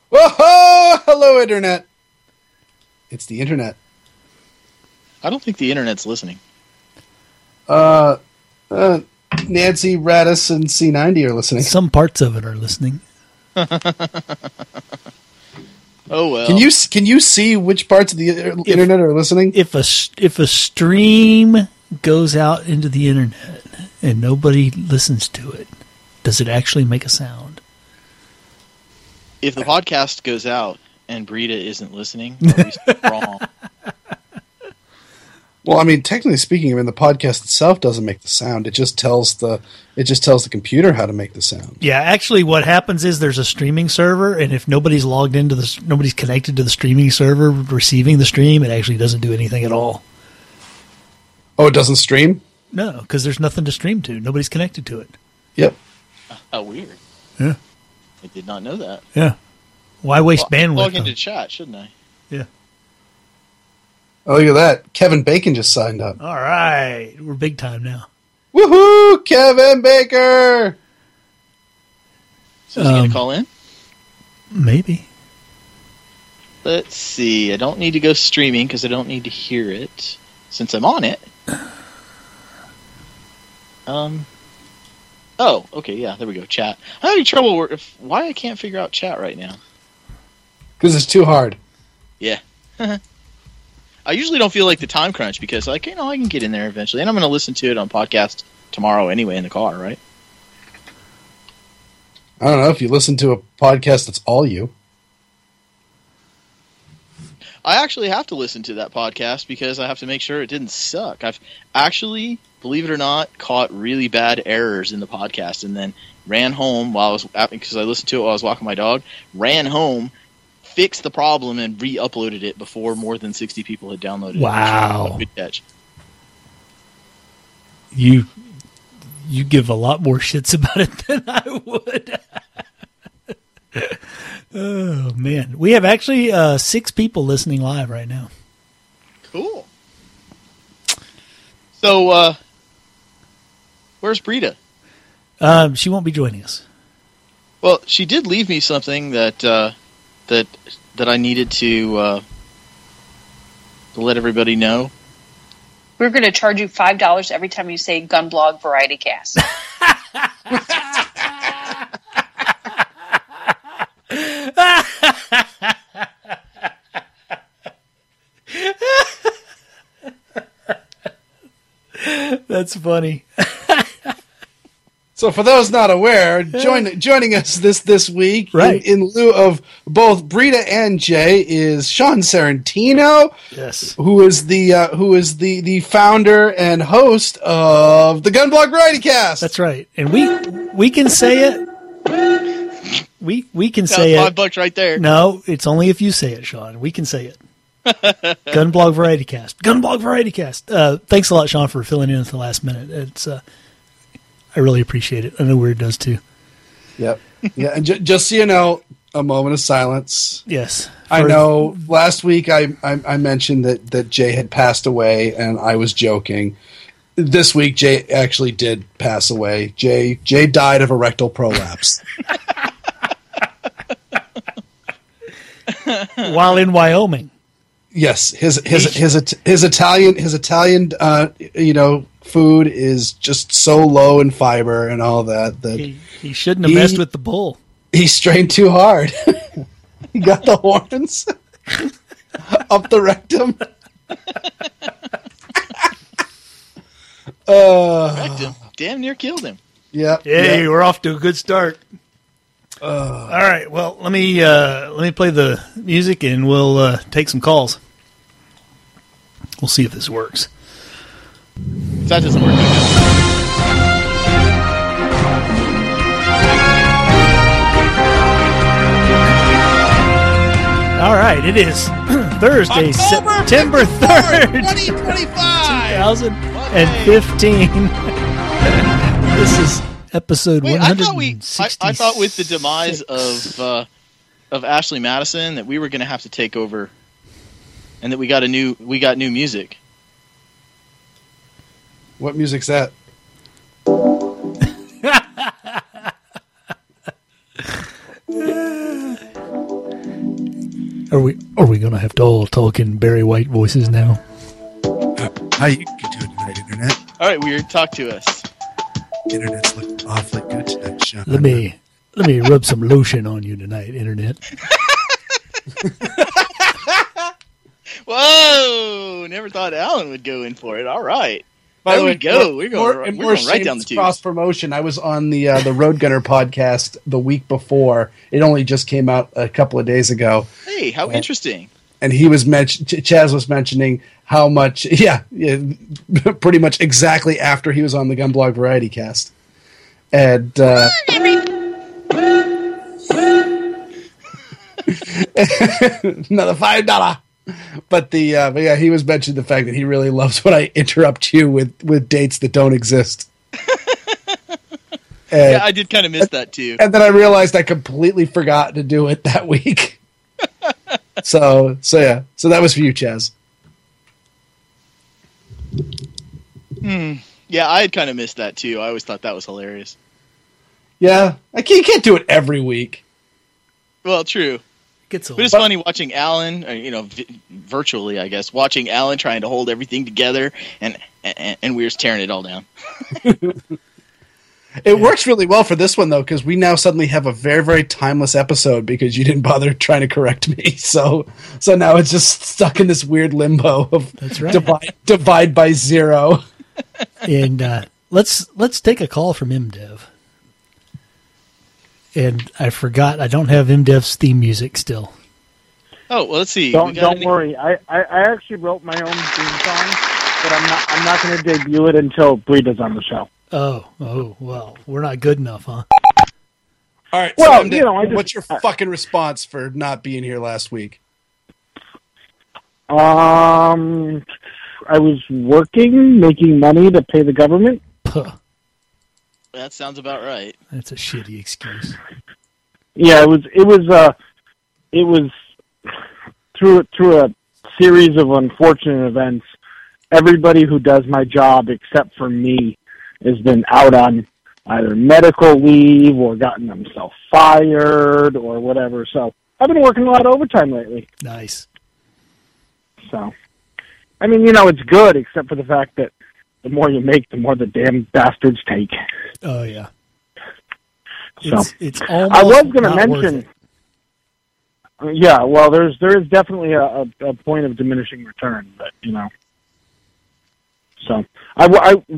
Whoa! Hello, Internet. It's the Internet. I don't think the Internet's listening. Nancy, Radis, and C90 are listening. Some parts of it are listening. Oh well. Can you see which parts of the Internet are listening? If a stream goes out into the Internet and nobody listens to it, does it actually make a sound? If the podcast goes out and Brita isn't listening, are we still wrong? Well, I mean, technically speaking, the podcast itself doesn't make the sound. It just tells the computer how to make the sound. Yeah, actually, what happens is there's a streaming server, and if nobody's logged into nobody's connected to the streaming server receiving the stream, it actually doesn't do anything at all. Oh, it doesn't stream? No, because there's nothing to stream to. Nobody's connected to it. Yep. How weird. Yeah. I did not know that. Yeah. Why waste bandwidth? Log into chat, shouldn't I? Yeah. Oh, look at that. Kevin Bacon just signed up. All right. We're big time now. Woohoo! Kevin Baker! So is he going to call in? Maybe. Let's see. I don't need to go streaming because I don't need to hear it since I'm on it. Oh, okay, yeah, there we go. Chat. I'm having trouble why I can't figure out chat right now. Because it's too hard. Yeah. I usually don't feel like the time crunch because, I can get in there eventually. And I'm going to listen to it on podcast tomorrow anyway in the car, right? I don't know if you listen to a podcast that's all you. I actually have to listen to that podcast because I have to make sure it didn't suck. I've actually, believe it or not, caught really bad errors in the podcast and then ran home because I listened to it while I was walking my dog, ran home, fixed the problem, and re-uploaded it before more than 60 people had downloaded it. Wow. Good catch. You give a lot more shits about it than I would. Oh, man. We have actually 6 people listening live right now. Cool. So, where's Brita? She won't be joining us. Well, she did leave me something that I needed to let everybody know. We're going to charge you $5 every time you say Gunblog Variety Cast. That's funny. So for those not aware, joining us this week, right, in lieu of both Brita and Jay, is Sean Sarantino. Yes, who is the founder and host of the Gunblog Variety Cast. That's right, and we can say it. We can say it. $5 right there. No, it's only if you say it, Sean. We can say it. Gunblog Variety Cast. Gunblog Variety Cast. Thanks a lot, Sean, for filling in at the last minute. It's I really appreciate it. I know Weird does too. Yep. Yeah, and just so you know, a moment of silence. Yes. I know last week I mentioned that Jay had passed away, and I was joking. This week, Jay actually did pass away. Jay died of a rectal prolapse. While in Wyoming. Yes, his Italian food is just so low in fiber and all that he shouldn't have messed with the bull. He strained too hard. He got the horns up the rectum. Rectum damn near killed him. Yeah. Hey, we're off to a good start. All right. Well, let me play the music and we'll take some calls. We'll see if this works. If that doesn't work, all right. It is Thursday, September 3rd, 2025. 2015. This is episode 166. I thought with the demise of Ashley Madison that we were going to have to take over, and that we got new music. What music's that? Are we going to have to all talk in Barry White voices now? How you doing tonight, Internet? All right, Weird, talk to us. Internet's looking awfully good tonight, Sean. Let me rub some lotion on you tonight, Internet. Whoa! Never thought Alan would go in for it. All right. By the way, we're going right down the tubes. Cross promotion. I was on the Roadgunner podcast the week before. It only just came out a couple of days ago. Hey, how interesting! And he was Chaz was mentioning how much, pretty much exactly after he was on the Gunblog Variety Cast, and another $5. But he was mentioning the fact that he really loves when I interrupt you with dates that don't exist. Yeah, I did kind of miss that too. And then I realized I completely forgot to do it that week. So that was for you, Chaz. Yeah, I had kind of missed that too. I always thought that was hilarious. Yeah, you can't do it every week. Well, true. But it's funny watching Alan, virtually, I guess, watching Alan trying to hold everything together, and we're just tearing it all down. It works really well for this one, though, because we now suddenly have a very, very timeless episode because you didn't bother trying to correct me. So now it's just stuck in this weird limbo of That's right. divide by 0. And let's take a call from MDev. And I forgot, I don't have MDev's theme music still. Oh, well, let's see. Don't worry. I actually wrote my own theme song, but I'm not going to debut it until Breeda's on the show. Oh, well, we're not good enough, huh? All right. Well, so MDev, what's your fucking response for not being here last week? I was working, making money to pay the government. Puh. That sounds about right. That's a shitty excuse. Yeah, it was through a series of unfortunate events. Everybody who does my job except for me has been out on either medical leave or gotten themselves fired or whatever. So I've been working a lot of overtime lately. Nice. So, I mean, it's good except for the fact that the more you make, the more the damn bastards take. Oh, yeah. So it's almost I was going to not mention. worth it. Yeah, well, there is definitely a point of diminishing return, but So I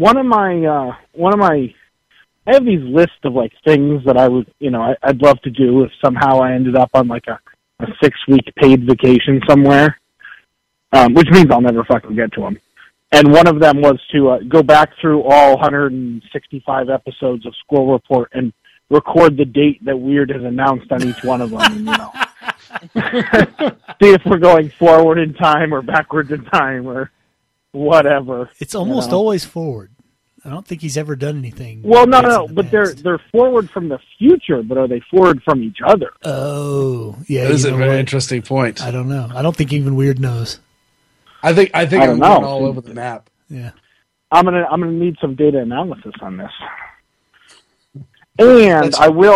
have these lists of like things that I would I'd love to do if somehow I ended up on like a 6-week paid vacation somewhere, which means I'll never fucking get to them. And one of them was to go back through all 165 episodes of Squirrel Report and record the date that Weird has announced on each one of them. And, see if we're going forward in time or backwards in time or whatever. It's almost always forward. I don't think he's ever done anything. Well, no, but they're forward from the future, but are they forward from each other? Oh, yeah. That is a very interesting point. I don't know. I don't think even Weird knows. I think I'm going all over the map. Yeah. I'm gonna need some data analysis on this. And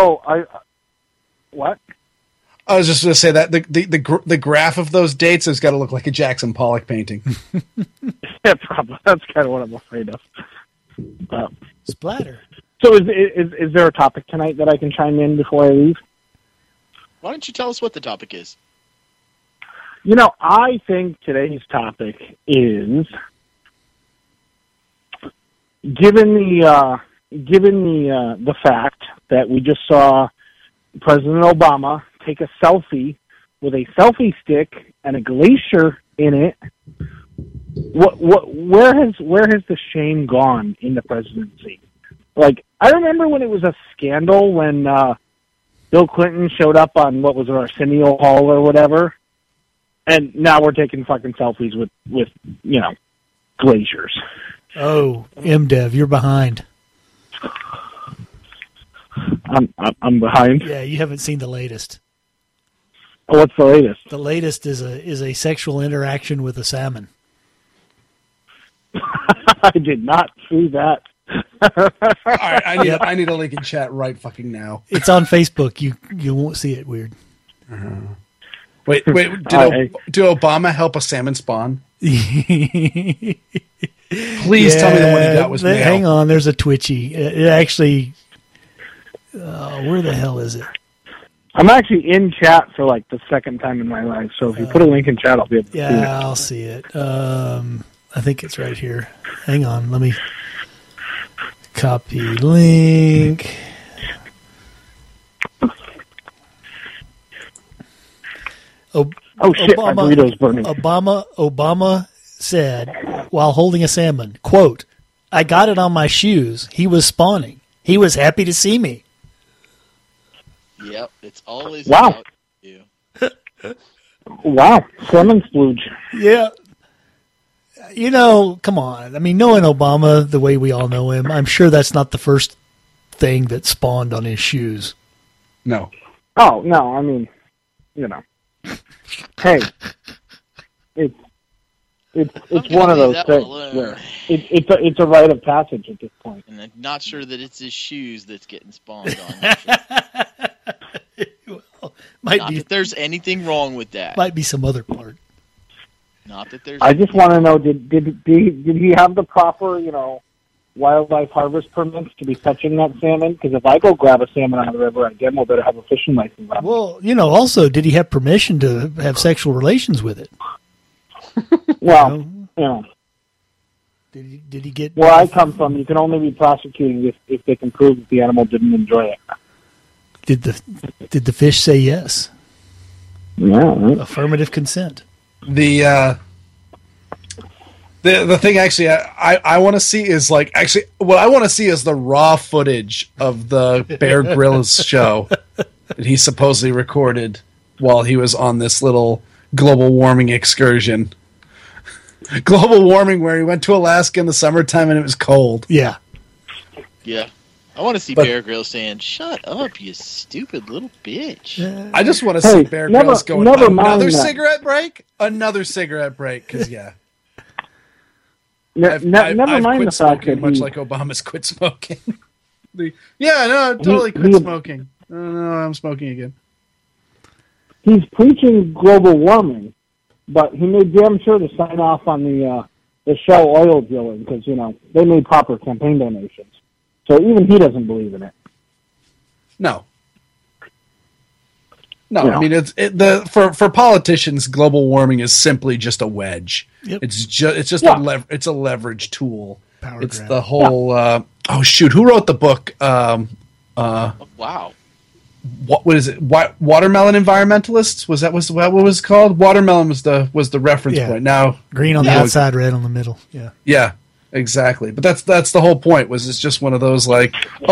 what? I was just going to say that the graph of those dates has got to look like a Jackson Pollock painting. Yeah, probably. That's kind of what I'm afraid of. Splatter. So is there a topic tonight that I can chime in before I leave? Why don't you tell us what the topic is? I think today's topic is given the fact that we just saw President Obama take a selfie with a selfie stick and a glacier in it. Where has the shame gone in the presidency? Like, I remember when it was a scandal when Bill Clinton showed up on what was it, Arsenio Hall or whatever, and now we're taking fucking selfies with glaciers. Oh, MDev, you're behind. I'm behind. Yeah, you haven't seen the latest. Oh, what's the latest? The latest is a sexual interaction with a salmon. I did not see that. All right, I need a link in chat right fucking now. It's on Facebook. You won't see it. Weird. Wait, did Obama help a salmon spawn? Please tell me the one he got was male. Hang on, there's a Twitchy. It actually, where the hell is it? I'm actually in chat for like the second time in my life, so if you put a link in chat, I'll be able to see it. Yeah, I'll see it. I think it's right here. Hang on, let me copy link. Shit, my burrito's burning. Obama said, while holding a salmon, quote, "I got it on my shoes. He was spawning. He was happy to see me." Yep, it's always Wow. about you. Wow, salmon splooge. Yeah. Come on. I mean, knowing Obama the way we all know him, I'm sure that's not the first thing that spawned on his shoes. No. Oh, no, I mean, hey, it's one of those things where it's a rite of passage at this point. And I'm not sure that it's his shoes that's getting spawned on. Well, Not that there's anything wrong with that. Might be some other part. Not that there's. I just want to know, did he have the proper, wildlife harvest permits to be catching that salmon? Because if I go grab a salmon out of the river, I damn well better have a fishing license on me. Well, also, did he have permission to have sexual relations with it? Well, Did he get... Where I come from, you can only be prosecuted if they can prove that the animal didn't enjoy it. Did the fish say yes? Yeah. Right. Affirmative consent. The thing actually I want to see is what I want to see is the raw footage of the Bear Grylls show that he supposedly recorded while he was on this little global warming excursion. Global warming where he went to Alaska in the summertime and it was cold. Yeah. Yeah. I want to see Bear Grylls saying, "Shut up, you stupid little bitch." I just want to see Bear Grylls going, another cigarette break? Another cigarette break, because, Never mind the fact that much like Obama's quit smoking. Totally quit smoking. No, I'm smoking again. He's preaching global warming, but he made damn sure to sign off on the Shell oil drilling because, they made proper campaign donations. So even he doesn't believe in it. No. I mean, for politicians, global warming is simply just a wedge. Yep. It's just a leverage tool. Power it's grab. the whole. Who wrote the book? Wow. What is it? Watermelon environmentalists? What was it called? Watermelon was the reference point. Now green on the outside, red on the middle. Yeah. Yeah. Exactly, but that's the whole point. Was it's just one of those the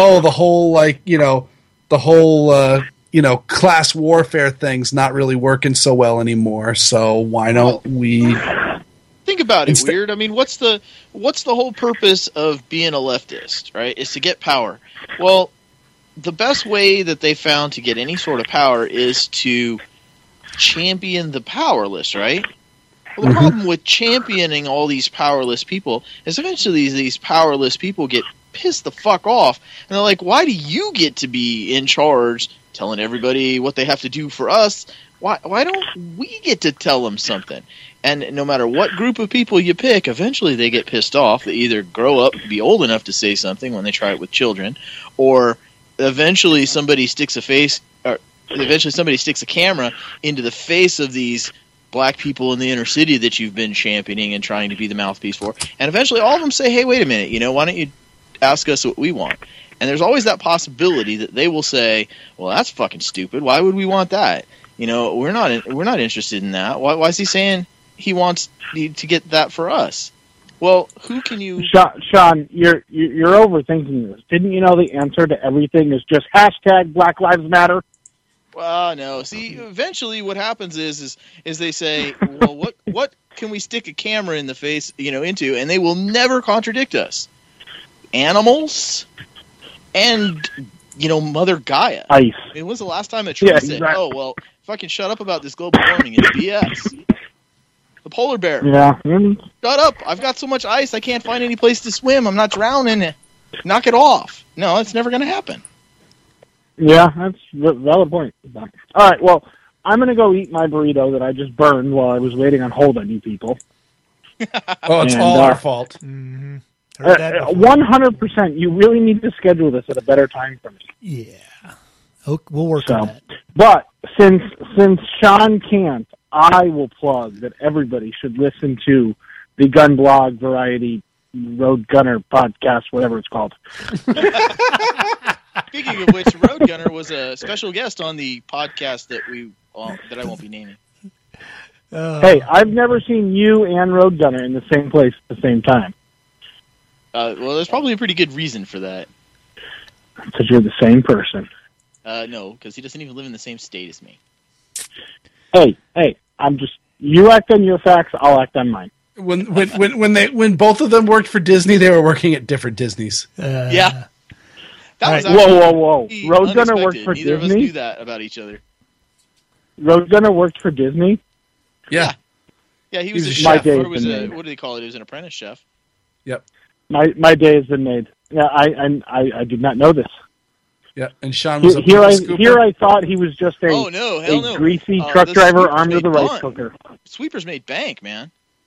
whole class warfare thing's not really working so well anymore. So why don't we think about it? Weird. I mean, what's the whole purpose of being a leftist? Right? Is to get power. Well, the best way that they found to get any sort of power is to champion the powerless. Right? Well, the problem with championing all these powerless people is eventually these powerless people get pissed the fuck off. And they're like, why do you get to be in charge telling everybody what they have to do for us? Why don't we get to tell them something? And no matter what group of people you pick, eventually they get pissed off. They either grow up and be old enough to say something when they try it with children, or eventually somebody sticks a camera into the face of these black people in the inner city that you've been championing and trying to be the mouthpiece for. And eventually all of them say, hey, wait a minute, why don't you ask us what we want? And there's always that possibility that they will say, well, that's fucking stupid. Why would we want that? We're not interested in that. Why is he saying he wants to get that for us? Well, who can you... Sean, you're overthinking this. Didn't you know the answer to everything is just hashtag Black Lives Matter? Well, no. See, eventually what happens is they say, well, what can we stick a camera in the face, into, and they will never contradict us. Animals and, Mother Gaia. Ice. I mean, when's the last time a tree said, exactly. oh, well, fucking shut up about this global warming, it's BS. The polar bear. Yeah. Shut up. I've got so much ice I can't find any place to swim. I'm not drowning. Knock it off. No, it's never going to happen. Yeah, that's a valid point. All right, well, I'm going to go eat my burrito that I just burned while I was waiting on hold on you people. Oh, it's And, all our fault. Mm-hmm. Heard that before. 100%. You really need to schedule this at a better time for me. Yeah. Okay, we'll work on that. But since Sean can't, I will plug that everybody should listen to the Gun Blog Variety Road Gunner podcast, whatever it's called. Speaking of which, Road Gunner was a special guest on the podcast that I won't be naming. Hey, I've never seen you and Road Gunner in the same place at the same time. Well, there's probably a pretty good reason for that. Because you're the same person. No, because he doesn't even live in the same state as me. Hey, you act on your facts, I'll act on mine. When both of them worked for Disney, they were working at different Disneys. Yeah. That was Whoa. actually Road Gunner unexpected. worked for Neither Disney? of us knew that about each other. Road Gunner worked for Disney? Yeah. Yeah, he was a My chef. day Or has was been a, made. what do they call it? It was an apprentice chef. Yep. My day has been made. Yeah, I did not know this. Yeah. And Sean was a Here scooper. I thought he was just Oh, no, hell no. greasy The truck driver sweepers armed with made a rice bun. cooker. Sweepers made bank, man.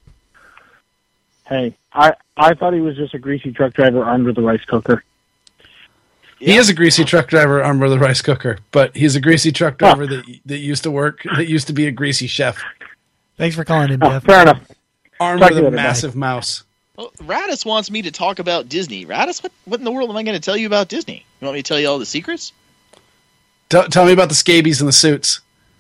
Hey, I thought he was just a greasy truck driver armed with a rice cooker. He is a greasy truck driver armed with a rice cooker, but he's a greasy truck driver that used to be a greasy chef. Thanks for calling in, Oh, Jeff. fair enough. Armed Talk with to you a later, bye. massive mouse. Well, Radis wants me to talk about Disney. Radis, what in the world am I going to tell you about Disney? You want me to tell you all the secrets? Tell me about the scabies and the suits.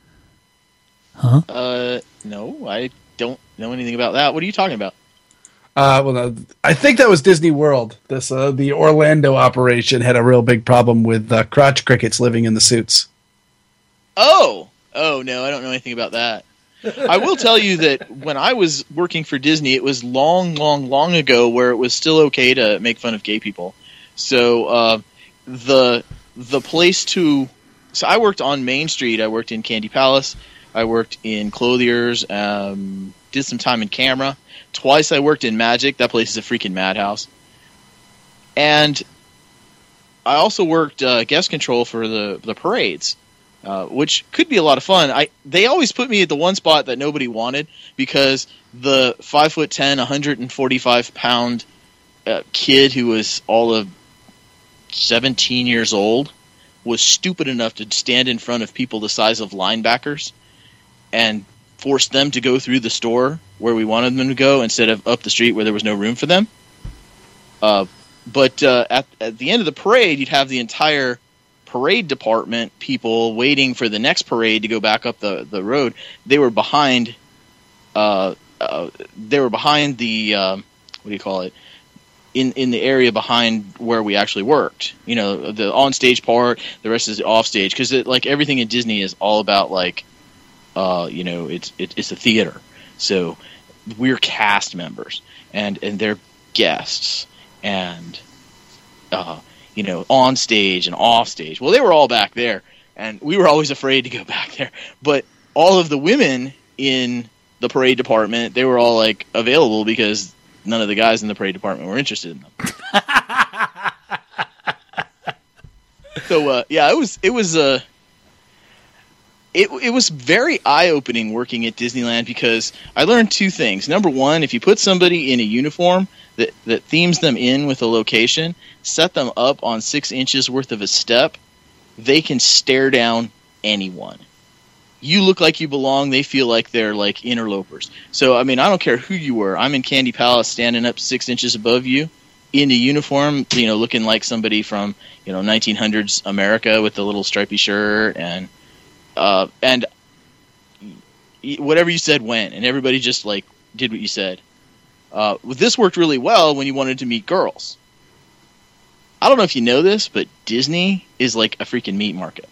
Huh? No, I don't know anything about that. What are you talking about? No, I think that was Disney World. The Orlando operation had a real big problem with crotch crickets living in the suits. Oh, no, I don't know anything about that. I will tell you that when I was working for Disney, it was long ago where it was still okay to make fun of gay people. So the place to... So I worked on Main Street. I worked in Candy Palace. I worked in Clothiers. Did some time in Camera. Twice I worked in Magic. That place is a freaking madhouse. And I also worked guest control for the parades. Which could be a lot of fun. They always put me at the one spot that nobody wanted because the 5'10", 145-pound kid who was all of 17 years old was stupid enough to stand in front of people the size of linebackers and force them to go through the store where we wanted them to go instead of up the street where there was no room for them. But at the end of the parade, you'd have the entire parade department people waiting for the next parade to go back up the road. They were behind the what do you call it, in the area behind where we actually worked, the on stage part, the rest is off stage, because like everything in Disney is all about like it's a theater, so we're cast members and they're guests and on stage and off stage. Well, they were all back there, and we were always afraid to go back there. But all of the women in the parade department, they were all like available because none of the guys in the parade department were interested in them. So it was very eye-opening working at Disneyland because I learned two things. Number one, if you put somebody in a uniform that themes them in with a location, set them up on 6 inches worth of a step, they can stare down anyone. You look like you belong, they feel like they're like interlopers. So, I mean, I don't care who you were. I'm in Candy Palace standing up 6 inches above you in a uniform, looking like somebody from, 1900s America with the little stripy shirt and whatever you said went, and everybody just like did what you said. This worked really well when you wanted to meet girls. I don't know if you know this, but Disney is like a freaking meat market.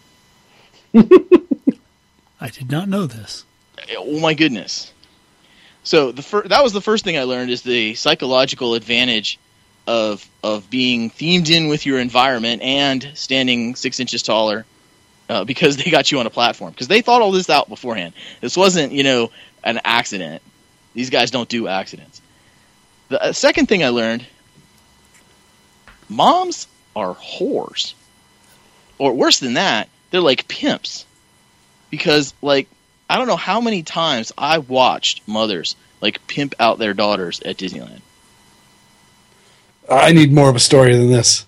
I did not know this. Oh my goodness! So that was the first thing I learned, is the psychological advantage of being themed in with your environment and standing 6 inches taller. Because they got you on a platform. Because they thought all this out beforehand. This wasn't, an accident. These guys don't do accidents. The second thing I learned, moms are whores. Or worse than that, they're like pimps. because, like, I don't know how many times I watched mothers, like, pimp out their daughters at Disneyland. I need more of a story than this.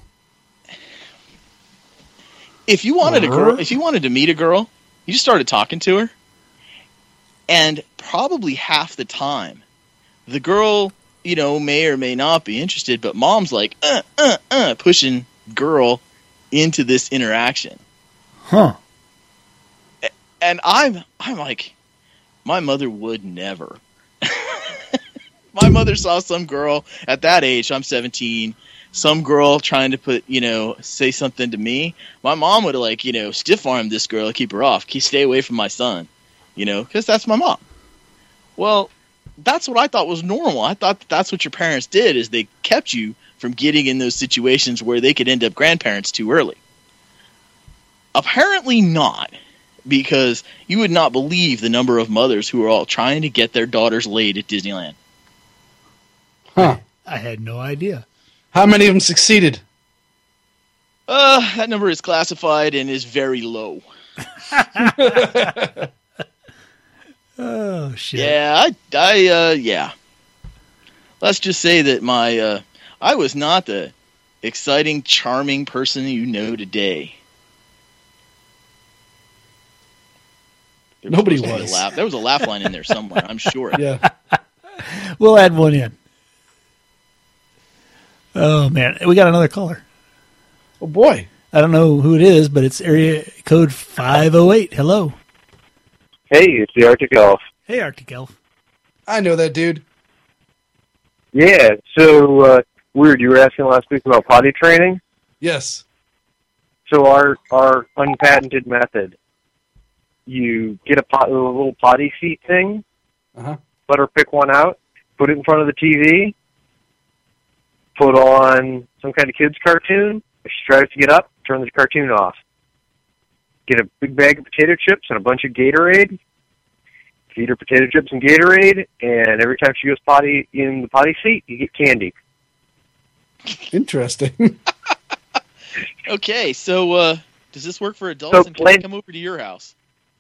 If you wanted to meet a girl, you just started talking to her, and probably half the time, the girl, may or may not be interested, but mom's like, pushing girl into this interaction. Huh. And I'm like, my mother would never. My mother saw some girl at that age, I'm 17, some girl trying to say something to me. My mom would have, stiff-armed this girl to keep her off. Stay away from my son, because that's my mom. Well, that's what I thought was normal. I thought that's what your parents did, is they kept you from getting in those situations where they could end up grandparents too early. Apparently not, because you would not believe the number of mothers who are all trying to get their daughters laid at Disneyland. Huh. I had no idea. How many of them succeeded? That number is classified and is very low. Oh, shit. Yeah, yeah. Let's just say that I was not the exciting, charming person you know today. Nobody was. There was a laugh line in there somewhere, I'm sure. Yeah. We'll add one in. Oh, man. We got another caller. Oh, boy. I don't know who it is, but it's area code 508. Hello. Hey, it's the Arctic Elf. Hey, Arctic Elf. I know that dude. Yeah, so, weird, you were asking last week about potty training? Yes. So our unpatented method, you get a little potty seat thing, let her pick one out, put it in front of the TV, put on some kind of kid's cartoon. If she tries to get up, turn the cartoon off. Get a big bag of potato chips and a bunch of Gatorade. Feed her potato chips and Gatorade, and every time she goes potty in the potty seat, you get candy. Interesting. Okay, so does this work for adults, and can I come over to your house?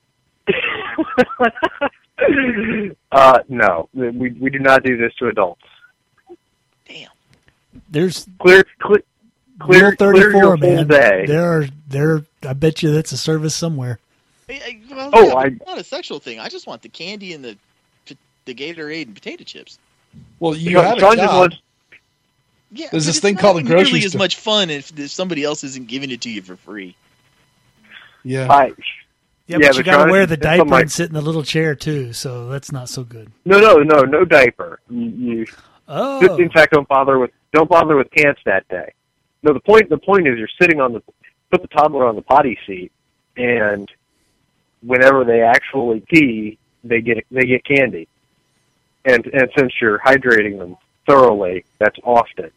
No, we do not do this to adults. Damn. There's clear Rule 34, your whole man. day. There. I bet you that's a service somewhere. It's not a sexual thing. I just want the candy and the Gatorade and potato chips. Well, you have a job. Yeah, there's this thing called the grocery store. It's as much fun if somebody else isn't giving it to you for free. Yeah. Yeah, but you got to wear the diaper and sit in the little chair too, so that's not so good. No diaper. Oh. In fact, don't bother with pants that day. No, the point is you're sitting put the toddler on the potty seat, and whenever they actually pee, they get candy, and since you're hydrating them thoroughly, that's often.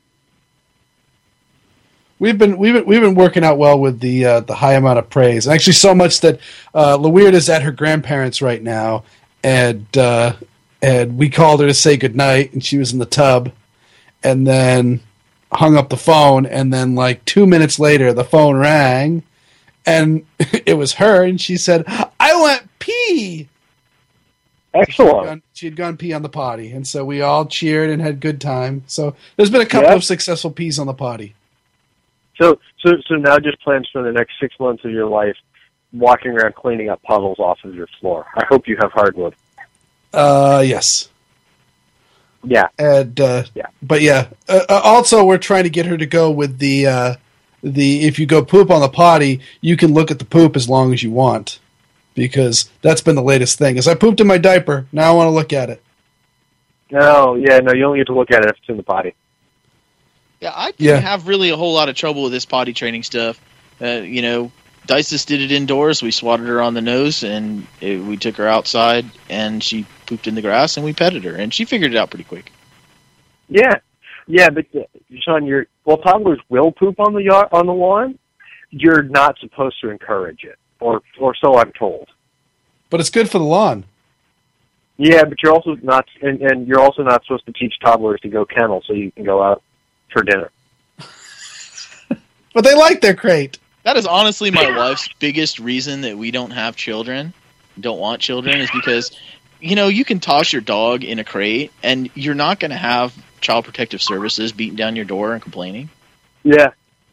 We've been working out well with the high amount of praise. Actually, so much that LaWeird is at her grandparents' right now, and we called her to say goodnight, and she was in the tub, and then hung up the phone, and then like 2 minutes later, the phone rang, and it was her, and she said, "I went pee." Excellent. She had gone pee on the potty, and so we all cheered and had a good time. So there's been a couple of successful pees on the potty. So now just plans for the next 6 months of your life, walking around cleaning up puddles off of your floor. I hope you have hardwood. Yes. Yeah. And but yeah. Also, we're trying to get her to go with the if you go poop on the potty, you can look at the poop as long as you want, because that's been the latest thing. Is I pooped in my diaper, now I want to look at it. You only get to look at it if it's in the potty. Yeah, I didn't have really a whole lot of trouble with this potty training stuff. Dices did it indoors. We swatted her on the nose, and we took her outside, and she pooped in the grass, and we petted her, and she figured it out pretty quick. Yeah, but Sean, toddlers will poop on the lawn. You're not supposed to encourage it, or so I'm told. But it's good for the lawn. Yeah, but you're also not, and you're also not supposed to teach toddlers to go kennel so you can go out for dinner. But they like their crate. That is honestly my wife's biggest reason that we don't have children, don't want children, is because, you can toss your dog in a crate and you're not going to have Child Protective Services beating down your door and complaining. Yeah.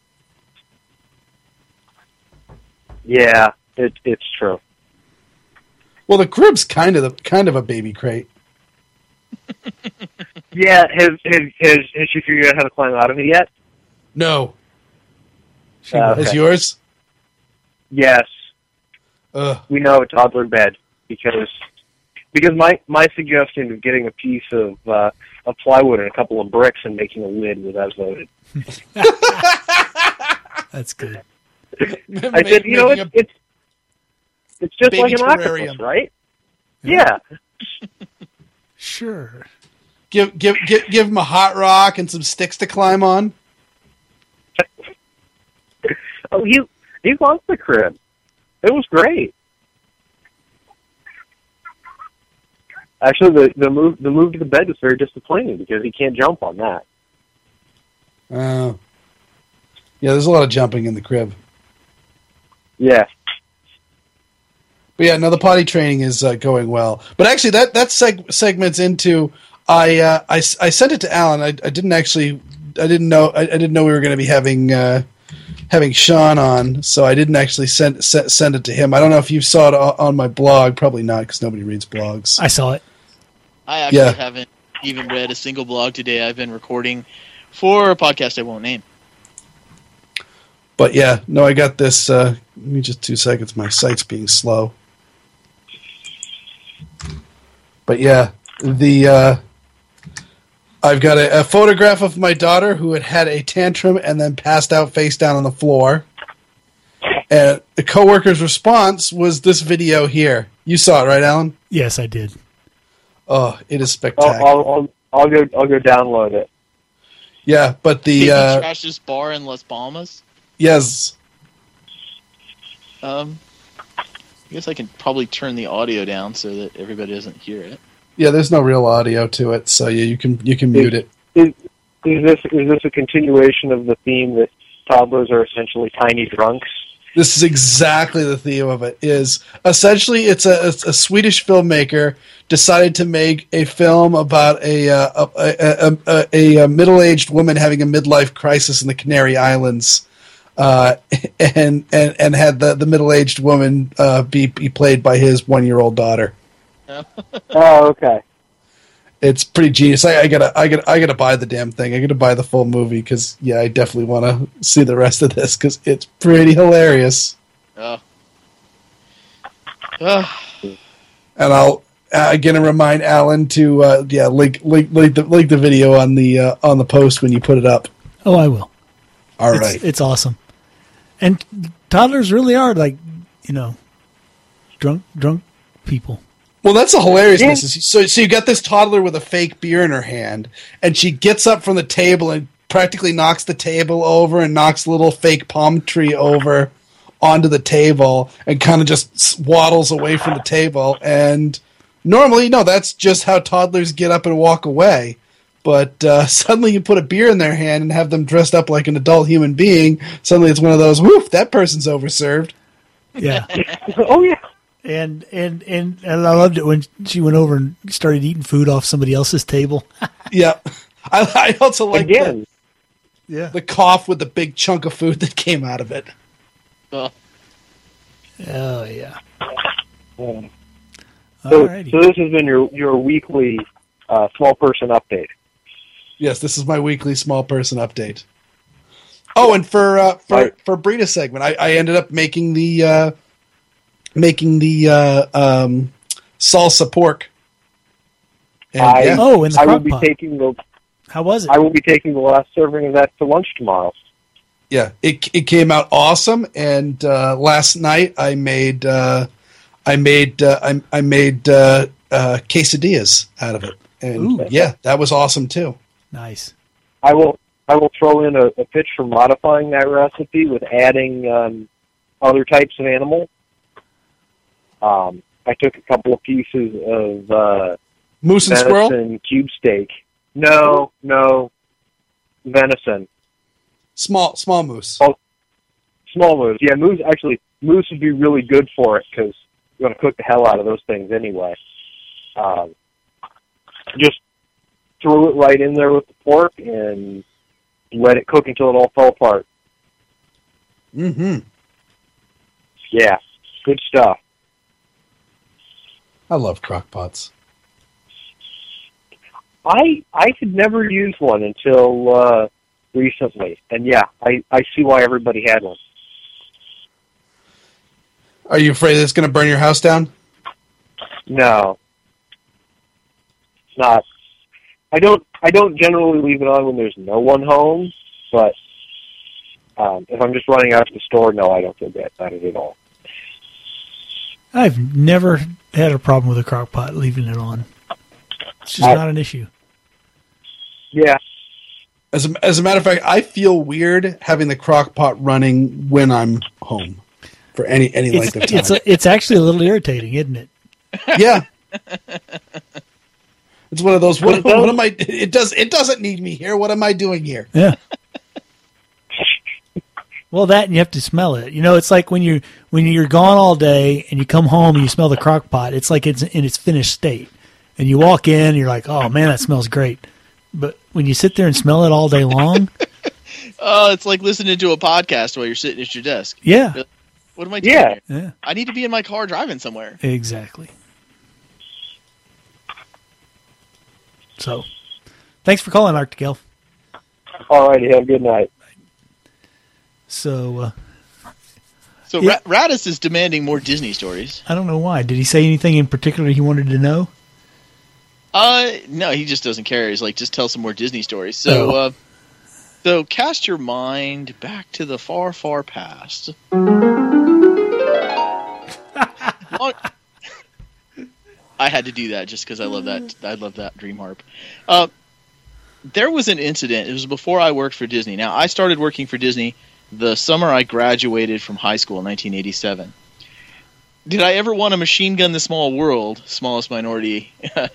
Yeah, it's true. Well, the crib's kind of a baby crate. Yeah, has she figured out how to climb out of it yet? No. Okay. Is yours? Yes. Ugh. We know a toddler bed because my suggestion of getting a piece of plywood and a couple of bricks and making a lid was outvoted. That's good. I said, it's just like an octopus, right? Yeah. Sure. Give him a hot rock and some sticks to climb on. Oh, he loves the crib. It was great. Actually, the move to the bed was very disappointing because he can't jump on that. Yeah, there's a lot of jumping in the crib. Yeah. But yeah, no, the potty training is going well. But actually, that segments into I sent it to Alan. I didn't know we were going to be having Sean on, so I didn't actually send it to him. I don't know if you saw it on my blog. Probably not, because nobody reads blogs. I saw it. I actually haven't even read a single blog today. I've been recording for a podcast I won't name. But yeah, no, I got this. Give me just 2 seconds. My site's being slow. But yeah, I've got a photograph of my daughter who had a tantrum and then passed out face down on the floor. And the coworker's response was this video here. You saw it, right, Alan? Yes, I did. Oh, it is spectacular. I'll go download it. Yeah, but the Did he trash this bar in Las Palmas? Yes. I guess I can probably turn the audio down so that everybody doesn't hear it. Yeah, there's no real audio to it, so yeah, you can mute it. Is this a continuation of the theme that toddlers are essentially tiny drunks? This is exactly the theme of it. Is essentially it's a Swedish filmmaker decided to make a film about a middle-aged woman having a midlife crisis in the Canary Islands, and had the middle-aged woman be played by his 1-year-old daughter. Oh, okay. It's pretty genius. I gotta buy the damn thing. I gotta buy the full movie because I definitely want to see the rest of this because it's pretty hilarious. Oh. And I'm gonna remind Alan to link the video on the post when you put it up. Oh, I will. All right. It's awesome. And toddlers really are like, drunk people. Well, that's the hilariousness. So you got this toddler with a fake beer in her hand, and she gets up from the table and practically knocks the table over and knocks the little fake palm tree over onto the table and kind of just waddles away from the table. And normally, no, that's just how toddlers get up and walk away. But suddenly you put a beer in their hand and have them dressed up like an adult human being. Suddenly it's one of those, woof, that person's overserved. Yeah. Oh, yeah. And I loved it when she went over and started eating food off somebody else's table. Yeah. I also like the cough with the big chunk of food that came out of it. Oh yeah. So Alrighty. this has been your weekly small person update. Yes, this is my weekly small person update. Oh, and for Brita segment, I ended up making the salsa pork. And, in the I will crock be pot. taking the. How was it? I will be taking the last serving of that to lunch tomorrow. Yeah, it came out awesome. And last night I made quesadillas out of it, and that was awesome too. Nice. I will throw in a pitch for modifying that recipe with adding other types of animal. I took a couple of pieces of moose and venison squirrel cube steak. No, venison. Small moose. Small moose. Yeah, moose would be really good for it because you're going to cook the hell out of those things anyway. Just threw it right in there with the pork and let it cook until it all fell apart. Mm-hmm. Yeah, good stuff. I love crock pots. I had never used one until recently, and yeah, I see why everybody had one. Are you afraid it's going to burn your house down? No, not. I don't generally leave it on when there's no one home, but if I'm just running out to the store, no, I don't feel bad about it at all. I've never had a problem with a crock pot leaving it on. It's just not an issue. Yeah. As a matter of fact, I feel weird having the crock pot running when I'm home for any length of time. It's actually a little irritating, isn't it? Yeah. It's one of those. What am I? It doesn't need me here. What am I doing here? Yeah. Well, that and you have to smell it. You know, it's like when you're gone all day and you come home and you smell the crock pot. It's like it's in its finished state, and you walk in and you're like, "Oh man, that smells great." But when you sit there and smell it all day long, it's like listening to a podcast while you're sitting at your desk. Yeah. What am I doing here? Yeah. I need to be in my car driving somewhere. Exactly. So, thanks for calling, Arctic Elf. All righty, have a good night. So yeah. Radis is demanding more Disney stories. I don't know why. Did he say anything in particular he wanted to know? No, he just doesn't care. He's like, just tell some more Disney stories. So, so cast your mind back to the far, far past. I had to do that just because I love that. I love that dream harp. There was an incident. It was before I worked for Disney. Now, I started working for Disney the summer I graduated from high school in 1987. Did I ever want to machine gun the small world? Smallest minority.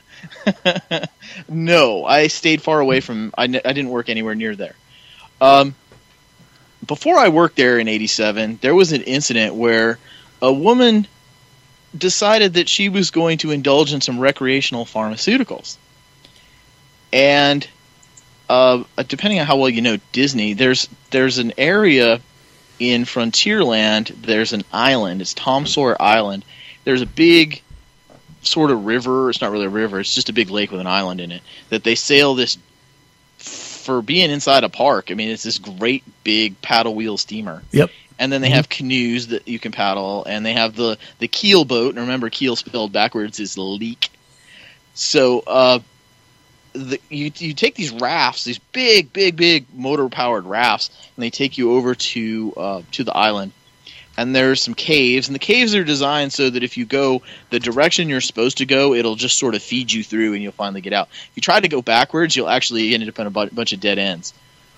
No, I stayed far away from. I didn't work anywhere near there. Before I worked there in 87, there was an incident where a woman decided that she was going to indulge in some recreational pharmaceuticals. And depending on how well you know Disney, there's an area in Frontierland. There's an island. It's Tom Sawyer Island. There's a big sort of river. It's not really a river. It's just a big lake with an island in it that they sail this for being inside a park. I mean, it's this great big paddle wheel steamer. Yep. And then they have canoes that you can paddle, and they have the keel boat. And remember, keel spelled backwards is leak. So you take these rafts, these big motor-powered rafts, and they take you over to the island. And there's some caves, and the caves are designed so that if you go the direction you're supposed to go, it'll just sort of feed you through, and you'll finally get out. If you try to go backwards, you'll actually end up in a bunch of dead ends.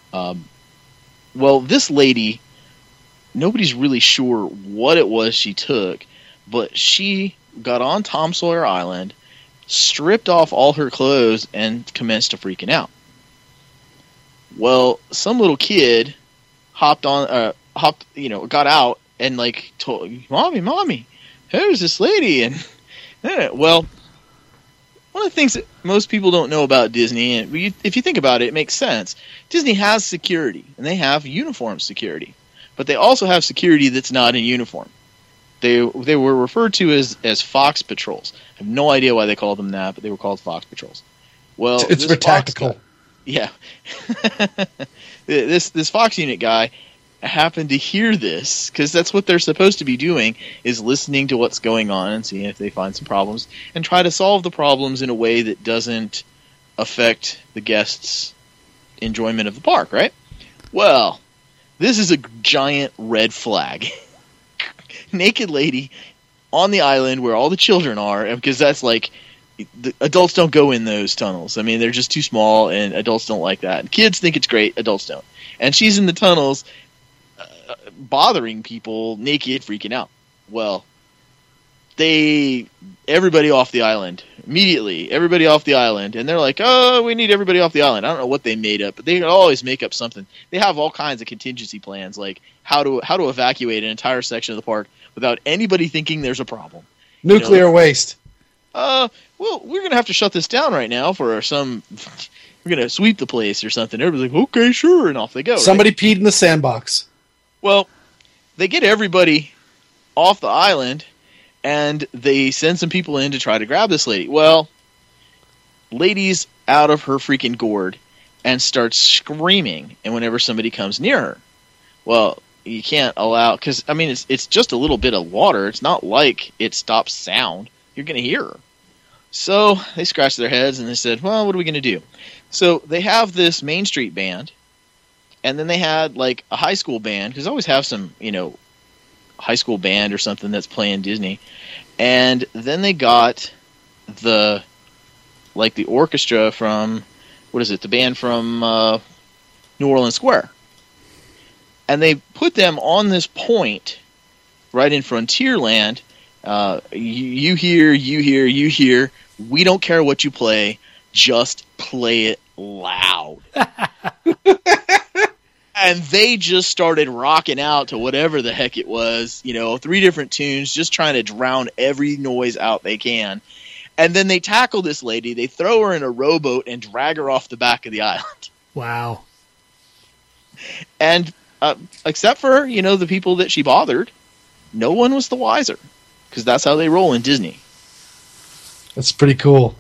Well, this lady, nobody's really sure what it was she took, but she got on Tom Sawyer Island, stripped off all her clothes, and commenced to freaking out. Well, some little kid got out and like told, "Mommy, who's this lady?" And well, one of the things that most people don't know about Disney, and if you think about it, it makes sense. Disney has security, and they have uniform security, but they also have security that's not in uniform. They were referred to as Fox Patrols. I have no idea why they called them that, but they were called Fox Patrols. Well, it's for tactical. Yeah. This Fox unit guy happened to hear this, because that's what they're supposed to be doing, is listening to what's going on and seeing if they find some problems and try to solve the problems in a way that doesn't affect the guests' enjoyment of the park, right? Well, this is a giant red flag. Naked lady on the island where all the children are, because that's like, the adults don't go in those tunnels. I mean, they're just too small, and adults don't like that. Kids think it's great, adults don't. And she's in the tunnels bothering people, naked, freaking out. Well, everybody off the island, Immediately, everybody off the island. And they're like, oh, we need everybody off the island. I don't know what they made up, but they always make up something. They have all kinds of contingency plans, like how to evacuate an entire section of the park without anybody thinking there's a problem. Nuclear waste. Well, we're going to have to shut this down right now for some... We're going to sweep the place or something. Everybody's like, okay, sure, and off they go. Somebody peed in the sandbox. Well, they get everybody off the island, and they send some people in to try to grab this lady. Well, lady's out of her freaking gourd and starts screaming, and whenever somebody comes near her. Well, you can't allow... Because, I mean, it's just a little bit of water. It's not like it stops sound. You're going to hear her. So they scratched their heads, and they said, well, what are we going to do? So they have this Main Street band, and then they had like a high school band, because they always have some, high school band or something that's playing Disney. And then they got the orchestra from, the band from New Orleans Square. And they put them on this point right in Frontierland. You hear. We don't care what you play. Just play it loud. And they just started rocking out to whatever the heck it was, 3 different tunes, just trying to drown every noise out they can. And then they tackle this lady, they throw her in a rowboat and drag her off the back of the island. Wow. And except for, the people that she bothered, no one was the wiser. Because that's how they roll in Disney. That's pretty cool.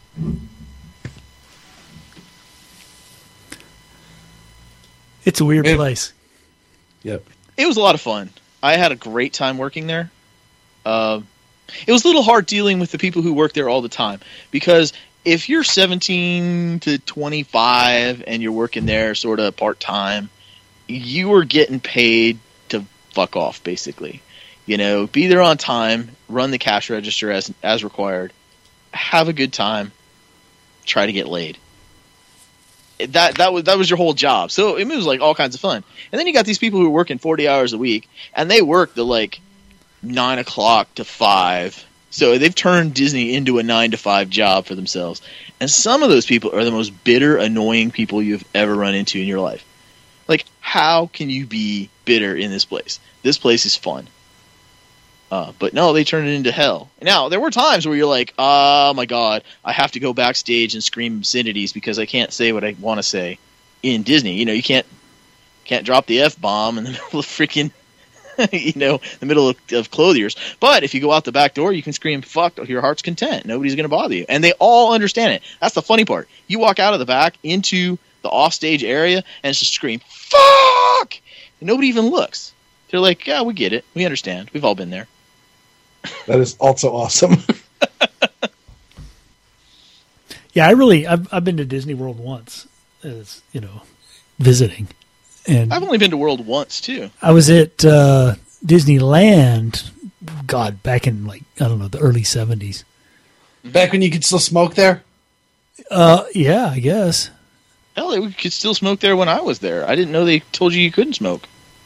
It's a weird place. Yep. It was a lot of fun. I had a great time working there. It was a little hard dealing with the people who work there all the time. Because if you're 17 to 25 and you're working there sort of part-time, you are getting paid to fuck off, basically. Be there on time, run the cash register as required, have a good time, try to get laid. That was your whole job. So it was like all kinds of fun. And then you got these people who are working 40 hours a week, and they work the 9 o'clock to 5. So they've turned Disney into a 9 to 5 job for themselves. And some of those people are the most bitter, annoying people you've ever run into in your life. How can you be bitter in this place? This place is fun. But no, they turned it into hell. Now, there were times where you're like, oh my god, I have to go backstage and scream obscenities because I can't say what I want to say in Disney. You can't drop the F-bomb in the middle of freaking, the middle of Clothiers. But if you go out the back door, you can scream, fuck, your heart's content. Nobody's going to bother you. And they all understand it. That's the funny part. You walk out of the back into the offstage area and it's just scream, fuck! And nobody even looks. They're like, yeah, we get it. We understand. We've all been there. That is also awesome. Yeah, I've been to Disney World once, as visiting, and I've only been to World once too. I was at Disneyland, God, back in the early 70s. Back when you could still smoke there? Yeah, I guess. Hell, we could still smoke there when I was there. I didn't know they told you couldn't smoke.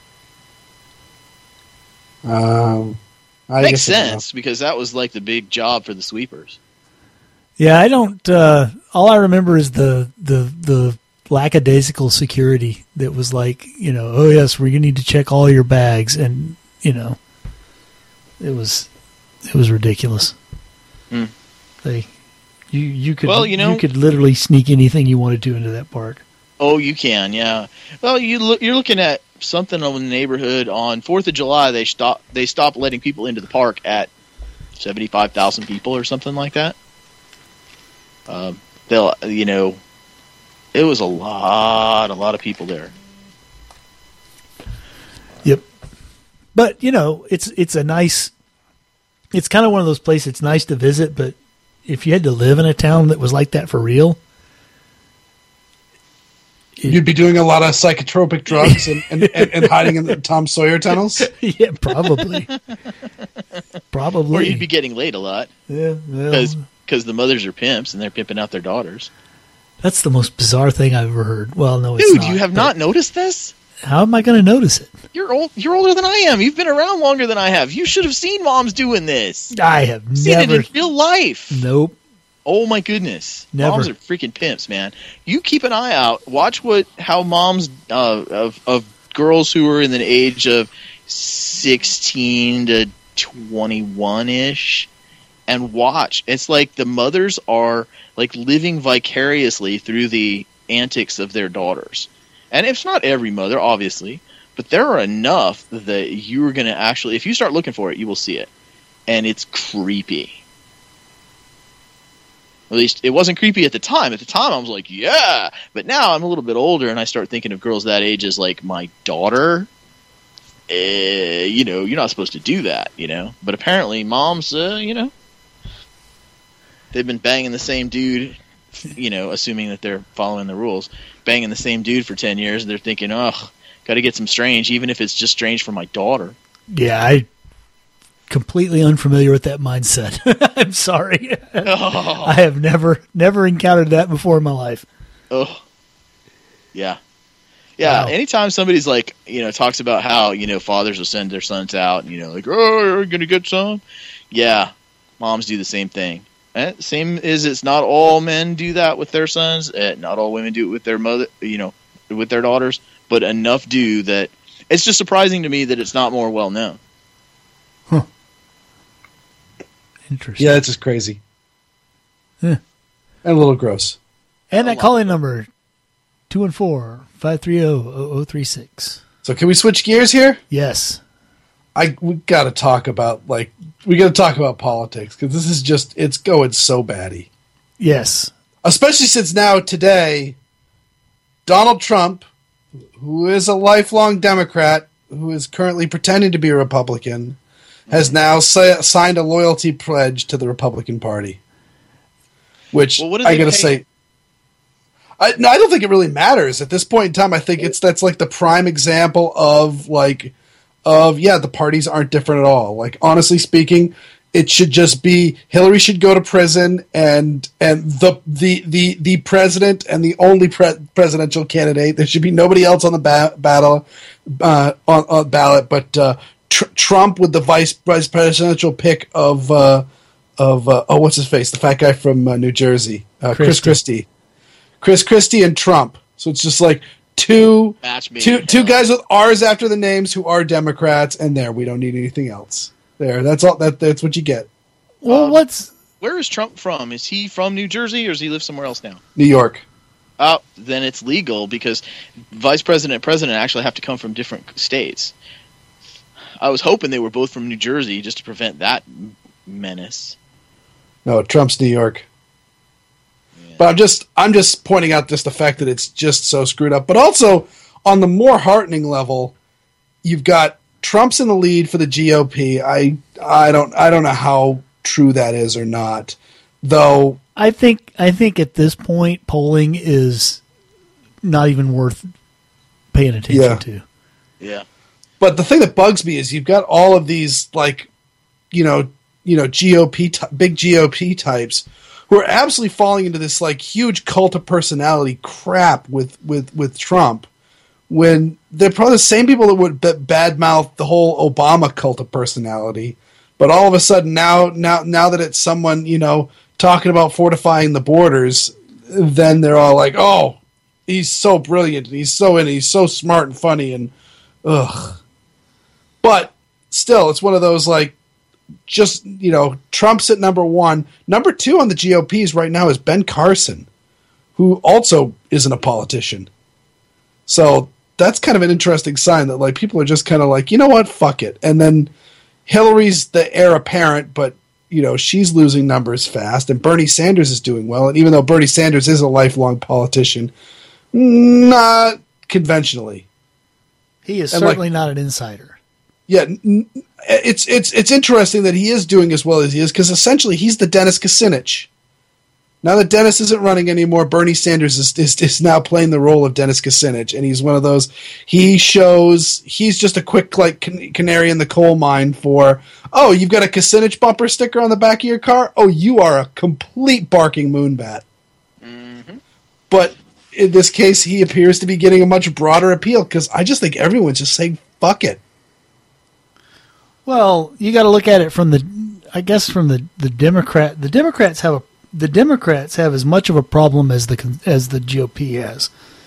Makes sense because that was the big job for the sweepers. Yeah, I don't. All I remember is the lackadaisical security that was oh yes, we're gonna need to check all your bags, and it was ridiculous. Hmm. You could literally sneak anything you wanted to into that park. Oh, you can, yeah. Well, you're looking at something in the neighborhood on 4th of July. They stopped letting people into the park at 75,000 people or something like that. It was a lot of people there. Yep. But it's a nice. It's kind of one of those places. It's nice to visit, but if you had to live in a town that was like that for real, you'd be doing a lot of psychotropic drugs and hiding in the Tom Sawyer tunnels. Yeah, probably. Or you'd be getting laid a lot. Yeah, because the mothers are pimps and they're pimping out their daughters. That's the most bizarre thing I've ever heard. Well, no, it's Dude, not. You have not noticed this? How am I going to notice it? You're older than I am. You've been around longer than I have. You should have seen moms doing this. I have seen never it in real life. Nope. Oh my goodness! Never. Moms are freaking pimps, man. You keep an eye out. Watch how moms of girls who are in the age of 16 to 21-ish, and watch. It's like the mothers are like living vicariously through the antics of their daughters. And it's not every mother, obviously, but there are enough that you're going to actually, if you start looking for it, you will see it. And it's creepy. At least it wasn't creepy at the time. At the time, I was like, yeah. But now I'm a little bit older, and I start thinking of girls that age as like my daughter. You're not supposed to do that, But apparently, moms, they've been banging the same dude, assuming that they're following the rules, banging the same dude for 10 years. And they're thinking, got to get some strange, even if it's just strange for my daughter. Yeah, I completely unfamiliar with that mindset. I'm sorry. Oh. I have never encountered that before in my life. Oh, yeah. Yeah, wow. Anytime somebody's like, talks about how, fathers will send their sons out, and, like, oh, you're going to get some? Yeah, moms do the same thing. And same as it's not all men do that with their sons, not all women do it with their mother, with their daughters, but enough do that it's just surprising to me that it's not more well known. Huh. Interesting. Yeah, it's just crazy. Yeah. And a little gross. And that calling number, 214-530-0036. So can we switch gears here? Yes. We got to talk about politics, because this is just, it's going so batty. Yes. Especially since now today, Donald Trump, who is a lifelong Democrat, who is currently pretending to be a Republican, has now signed a loyalty pledge to the Republican Party. Which I got to say, I don't think it really matters at this point in time. I think that's like the prime example of the parties aren't different at all. Like, honestly speaking, it should just be Hillary should go to prison, and the president and the only presidential candidate. There should be nobody else on the ballot but Trump with the vice presidential pick of what's his face, the fat guy from New Jersey, Chris Christie and Trump. So it's just like two guys with R's after the names who are Democrats, and we don't need anything else. That's all. That's what you get. Well, where is Trump from? Is he from New Jersey, or does he live somewhere else now? New York. Oh, then it's legal, because vice president and president actually have to come from different states. I was hoping they were both from New Jersey just to prevent that menace. No, Trump's New York. Yeah. But I'm just pointing out just the fact that it's just so screwed up. But also, on the more heartening level, you've got Trump's in the lead for the GOP. I don't know how true that is or not, though. I think at this point polling is not even worth paying attention to. Yeah. But the thing that bugs me is you've got all of these GOP big GOP types who are absolutely falling into this like huge cult of personality crap with Trump, when they're probably the same people that would badmouth the whole Obama cult of personality. But all of a sudden now that it's someone, talking about fortifying the borders, then they're all like, oh, he's so brilliant, and he's so smart and funny, and ugh. But still, it's one of those like, just, Trump's at number one. Number two on the GOPs right now is Ben Carson, who also isn't a politician. So that's kind of an interesting sign that like people are just kind of like, you know what, fuck it. And then Hillary's the heir apparent, but she's losing numbers fast, and Bernie Sanders is doing well. And even though Bernie Sanders is a lifelong politician, not conventionally, he is certainly not an insider. Yeah, it's interesting that he is doing as well as he is, because essentially he's the Dennis Kucinich. Now that Dennis isn't running anymore, Bernie Sanders is now playing the role of Dennis Kucinich, and he's one of those. He's just a quick like canary in the coal mine for, oh, you've got a Kucinich bumper sticker on the back of your car? Oh, you are a complete barking moonbat. Mm-hmm. But in this case, he appears to be getting a much broader appeal, because I just think everyone's just saying, fuck it. Well, you got to look at it from the Democrat. The Democrats have the Democrats have as much of a problem as the GOP has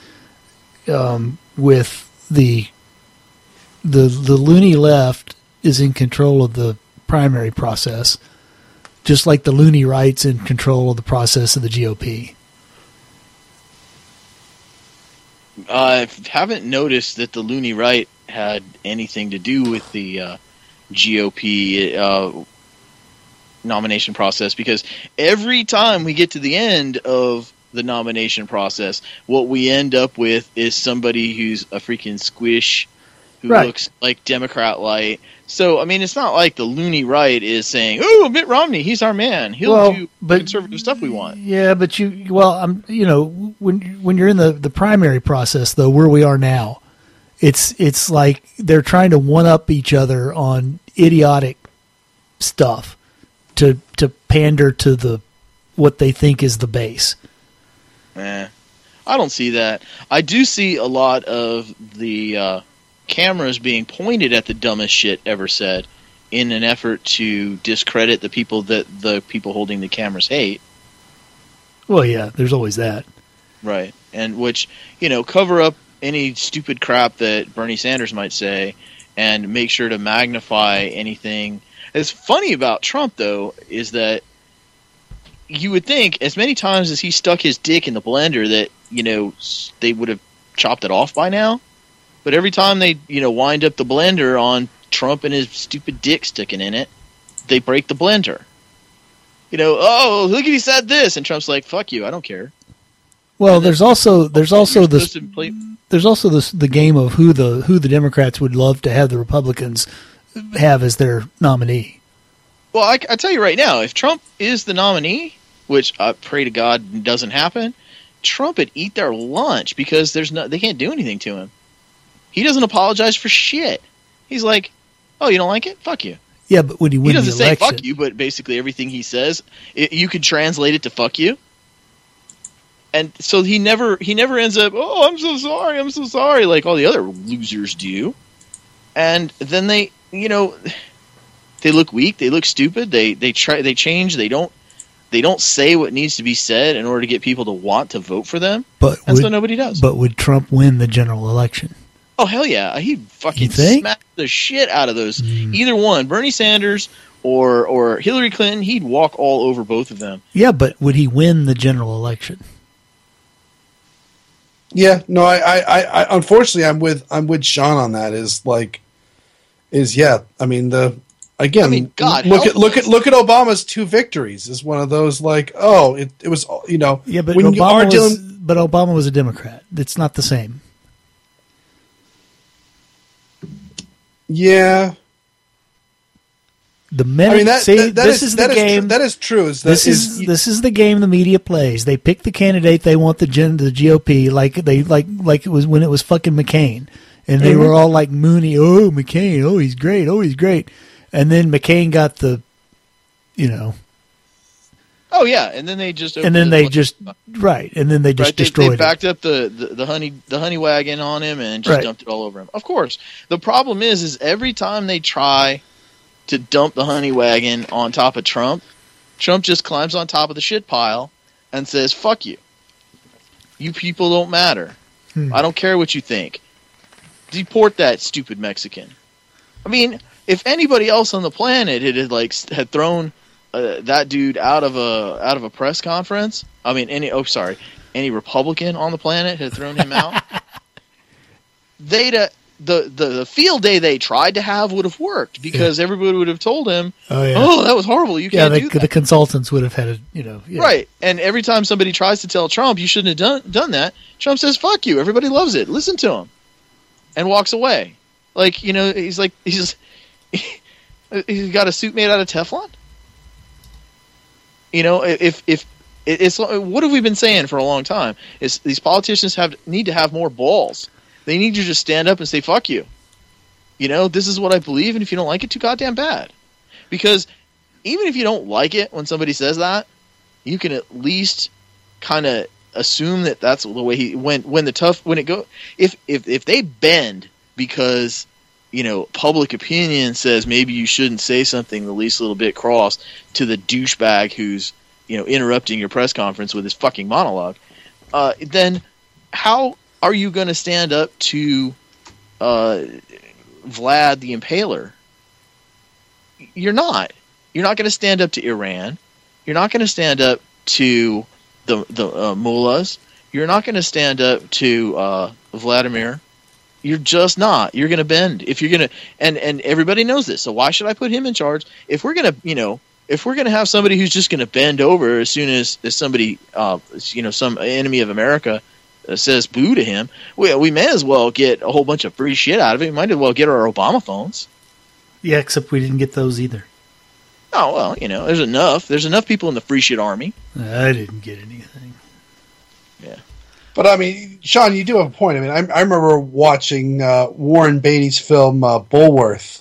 with the loony left is in control of the primary process, just like the loony right's in control of the process of the GOP. I haven't noticed that the loony right had anything to do with the GOP nomination process, because every time we get to the end of the nomination process, what we end up with is somebody who's a freaking squish who looks like Democrat light. So, I mean, it's not like the loony right is saying, "Oh, Mitt Romney, he's our man. He'll do conservative stuff we want." Yeah, but when you're in the primary process, though, where we are now, it's like they're trying to one up each other on idiotic stuff to pander to what they think is the base. I don't see that. I do see a lot of the cameras being pointed at the dumbest shit ever said in an effort to discredit the people that the people holding the cameras hate. Well, yeah, there's always that. Right. And which, cover up any stupid crap that Bernie Sanders might say and make sure to magnify anything. It's funny about Trump, though, is that you would think as many times as he stuck his dick in the blender that, they would have chopped it off by now. But every time they, wind up the blender on Trump and his stupid dick sticking in it, they break the blender. Oh, look, he said this, and Trump's like, "Fuck you, I don't care." Well, there's also the game of who the Democrats would love to have the Republicans have as their nominee. Well, I tell you right now, if Trump is the nominee, which I pray to God doesn't happen, Trump would eat their lunch because they can't do anything to him. He doesn't apologize for shit. He's like, "Oh, you don't like it? Fuck you." Yeah, but when he wins the election, he doesn't say "fuck you," but basically everything he says, you could translate it to "fuck you." And so he never ends up, "Oh, I'm so sorry," like all the other losers do. And then they look weak, they look stupid, they change, they don't say what needs to be said in order to get people to want to vote for them. So nobody does. But would Trump win the general election? Oh, hell yeah. He'd fucking smack the shit out of those. Either one, Bernie Sanders or Hillary Clinton, he'd walk all over both of them. Yeah, but would he win the general election? Yeah, no, I unfortunately I'm with Sean on that. I mean, God, look at Obama's 2 victories is one of those like, oh, it was, Yeah, but when Obama was a Democrat. It's not the same. Yeah. The minute this is the game. That is true. This is the game the media plays. They pick the candidate they want the GOP like it was when it was fucking McCain, and they were all like Mooney. Oh, McCain. Oh, he's great. Oh, he's great. And then McCain got the, Oh yeah, and then they just destroyed They it. backed up the honey wagon on him and just dumped it all over him. Of course, the problem is every time they try to dump the honey wagon on top of Trump just climbs on top of the shit pile and says, "Fuck you. You people don't matter. I don't care what you think. Deport that stupid Mexican." I mean, if anybody else on the planet had thrown that dude out of a press conference, I mean, any Republican on the planet had thrown him out, the field day they tried to have would have worked because everybody would have told him, "Oh, that was horrible. You can't do that." The consultants would have had right. And every time somebody tries to tell Trump you shouldn't have done that, Trump says, "Fuck you. Everybody loves it. Listen to him," and walks away. Like he's got a suit made out of Teflon. If it's what have we been saying for a long time? Is these politicians need to have more balls. They need you to just stand up and say, "Fuck you." This is what I believe, and if you don't like it, too goddamn bad. Because even if you don't like it when somebody says that, you can at least kind of assume that that's the way if they bend because public opinion says maybe you shouldn't say something the least little bit cross to the douchebag who's interrupting your press conference with his fucking monologue, then how are you going to stand up to Vlad the Impaler? You're not. You're not going to stand up to Iran. You're not going to stand up to the mullahs. You're not going to stand up to Vladimir. You're just not. You're going to bend. If you're going to, and everybody knows this. So why should I put him in charge? If we're going to, if we're going to have somebody who's just going to bend over as soon as somebody, some enemy of America says boo to him, we may as well get a whole bunch of free shit out of it. We might as well get our Obama phones. Yeah, except we didn't get those either. Oh, well, there's enough. There's enough people in the free shit army. I didn't get anything. Yeah. But, I mean, Sean, you do have a point. I mean, I remember watching Warren Beatty's film Bulworth,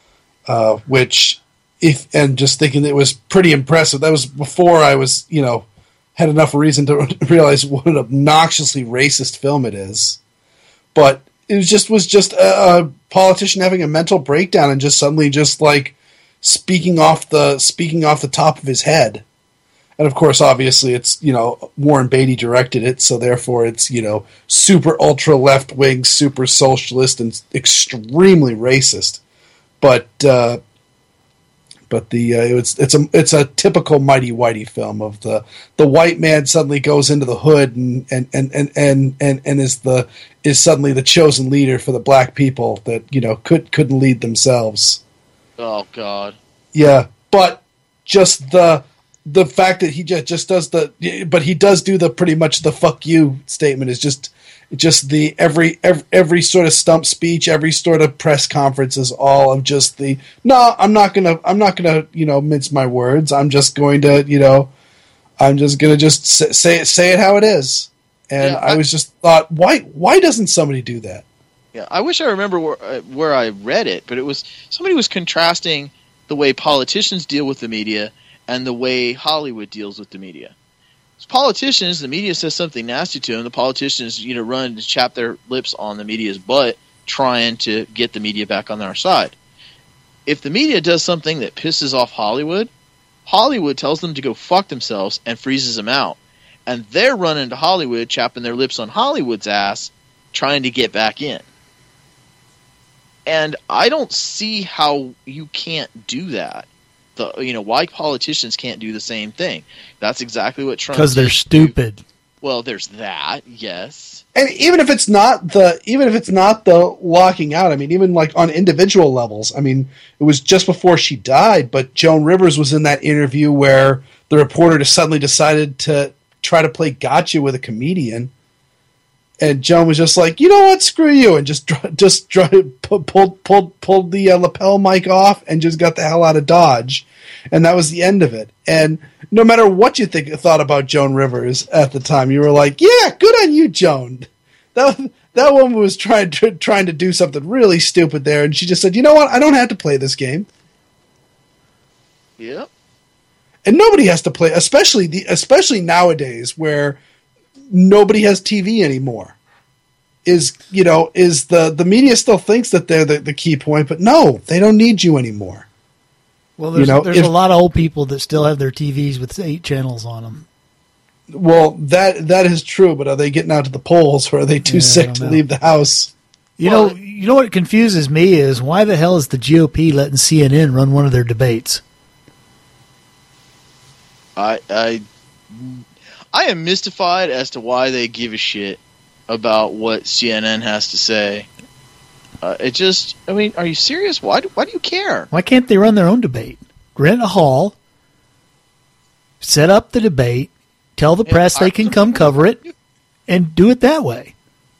and just thinking it was pretty impressive. That was before I was, had enough reason to realize what an obnoxiously racist film it is. But it was just a politician having a mental breakdown and just suddenly just like speaking off the top of his head. And of course, obviously, it's Warren Beatty directed it, so therefore it's super ultra left wing, super socialist, and extremely racist. But it's a typical Mighty Whitey film of the white man suddenly goes into the hood and is suddenly the chosen leader for the black people that couldn't lead themselves. Oh God. Yeah, but just the fact that he just does but he does do the pretty much the fuck you statement is just the every sort of stump speech, every sort of press conference is all of just I'm not gonna mince my words. I'm just going to just say it how it is. And I was just thought, why doesn't somebody do that? Yeah, I wish I remember where I read it, but it was somebody was contrasting the way politicians deal with the media and the way Hollywood deals with the media. As politicians, the media says something nasty to them. The politicians, run to chap their lips on the media's butt, trying to get the media back on their side. If the media does something that pisses off Hollywood, Hollywood tells them to go fuck themselves and freezes them out. And they're running to Hollywood, chapping their lips on Hollywood's ass, trying to get back in. And I don't see how you can't do that. Why politicians can't do the same thing. That's exactly what Trump. Because they're stupid. Well, there's that, yes. And even if it's not the locking out, I mean, even like on individual levels, I mean, it was just before she died, but Joan Rivers was in that interview where the reporter just suddenly decided to try to play gotcha with a comedian. And Joan was just like, you know what, screw you, and just pulled the lapel mic off and just got the hell out of Dodge, and that was the end of it. And no matter what you thought about Joan Rivers at the time, you were like, yeah, good on you, Joan. That woman was trying to do something really stupid there, and she just said, you know what, I don't have to play this game. Yep. And nobody has to play, especially nowadays where nobody has TV anymore. Is the media still thinks that they're the key point, but no, they don't need you anymore. Well, there's a lot of old people that still have their TVs with 8 channels on them. Well, that is true, but are they getting out to the polls, or are they too sick to leave the house? You know what confuses me is why the hell is the GOP letting CNN run one of their debates? I am mystified as to why they give a shit about what CNN has to say. Are you serious? Why do you care? Why can't they run their own debate? Rent a hall, set up the debate, tell the press they can come cover it, and do it that way.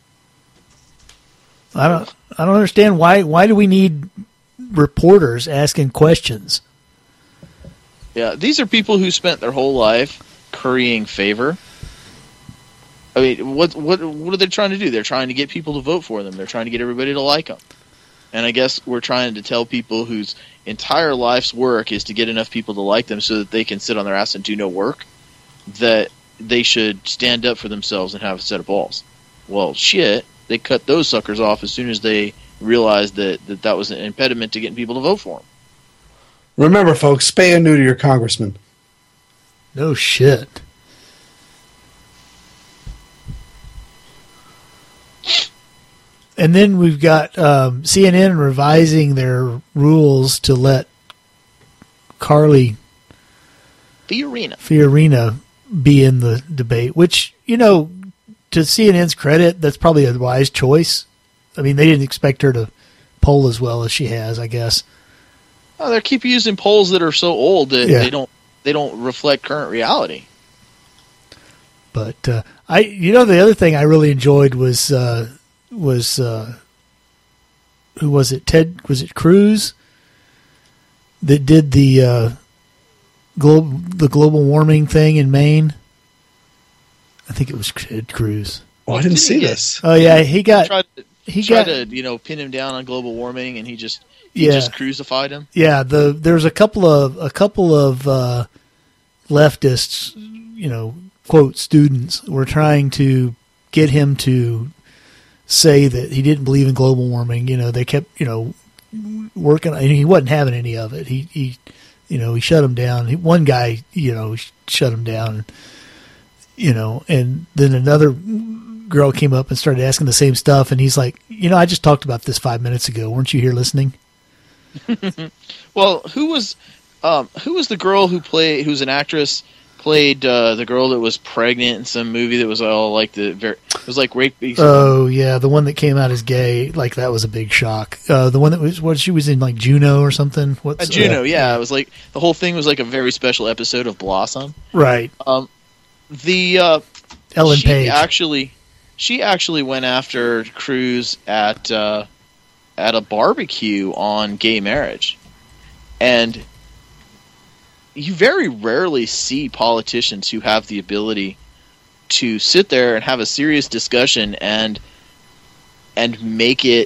I don't understand why do we need reporters asking questions? Yeah, these are people who spent their whole life currying favor. I mean, what are they trying to do? They're trying to get people to vote for them. They're trying to get everybody to like them. And I guess we're trying to tell people whose entire life's work is to get enough people to like them so that they can sit on their ass and do no work, that they should stand up for themselves and have a set of balls. Well, shit, they cut those suckers off as soon as they realized that was an impediment to getting people to vote for them. Remember, folks, spay and neuter your congressman. No shit. And then we've got CNN revising their rules to let Carly Fiorina be in the debate, which, you know, to CNN's credit, that's probably a wise choice. I mean, they didn't expect her to poll as well as she has, I guess. Oh, they keep using polls that are so old that they don't reflect current reality. But the other thing I really enjoyed was who was it? Was it Cruz that did the global warming thing in Maine? I think it was Ted Cruz. Oh, I didn't see this. Oh yeah, he tried to pin him down on global warming, and he just crucified him. Yeah, there's a couple of leftists, quote, students were trying to get him to say that he didn't believe in global warming. They kept, working, and he wasn't having any of it. He shut him down. One guy, shut him down, and then another girl came up and started asking the same stuff. And he's like, I just talked about this 5 minutes ago. Weren't you here listening? Well, who was the girl who's an actress, played the girl that was pregnant in some movie that was all like it was like rape. Oh yeah, the one that came out as gay, like that was a big shock. The one that she was in like Juno or something. Juno, yeah. It was like the whole thing was like a very special episode of Blossom. Right. Ellen Page. She actually went after Cruz at a barbecue on gay marriage, and you very rarely see politicians who have the ability to sit there and have a serious discussion and make it,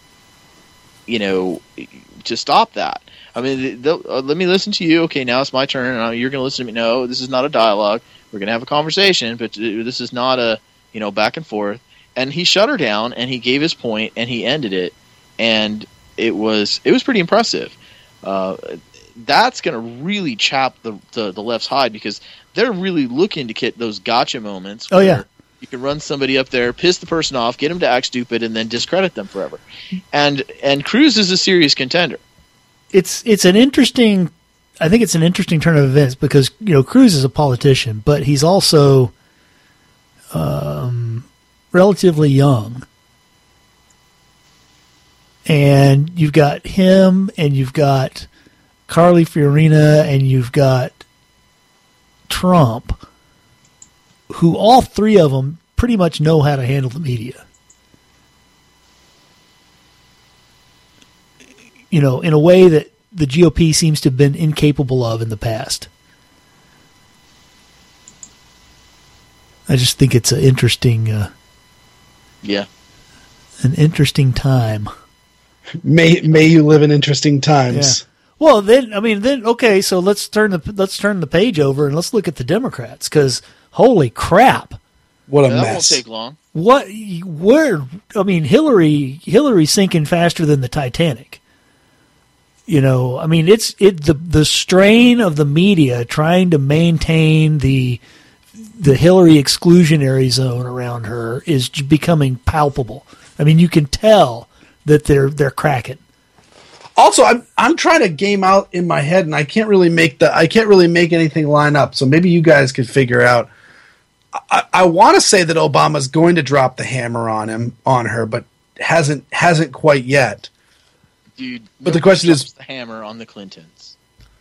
to stop that. I mean, let me listen to you. Okay, now it's my turn. You're going to listen to me. No, this is not a dialogue. We're going to have a conversation, but this is not a, back and forth. And he shut her down, and he gave his point, and he ended it, and it was pretty impressive. That's going to really chap the left's hide, because they're really looking to get those gotcha moments. Oh, yeah. You can run somebody up there, piss the person off, get them to act stupid, and then discredit them forever. And Cruz is a serious contender. It's an interesting. I think it's an interesting turn of events because Cruz is a politician, but he's also relatively young. And you've got him, and you've got Carly Fiorina, and you've got Trump, who all three of them pretty much know how to handle the media. In a way that the GOP seems to have been incapable of in the past. I just think it's an interesting, an interesting time. May you live in interesting times. Yeah. Well, okay. So let's turn the page over and let's look at the Democrats, because holy crap, what a mess! That won't take long. Hillary's sinking faster than the Titanic. The strain of the media trying to maintain the Hillary exclusionary zone around her is becoming palpable. I mean, you can tell that they're cracking. Also, I'm trying to game out in my head, and I can't really make anything line up. So maybe you guys could figure out. I want to say that Obama's going to drop the hammer on her, but hasn't quite yet. Dude, but the question is, the hammer on the Clintons.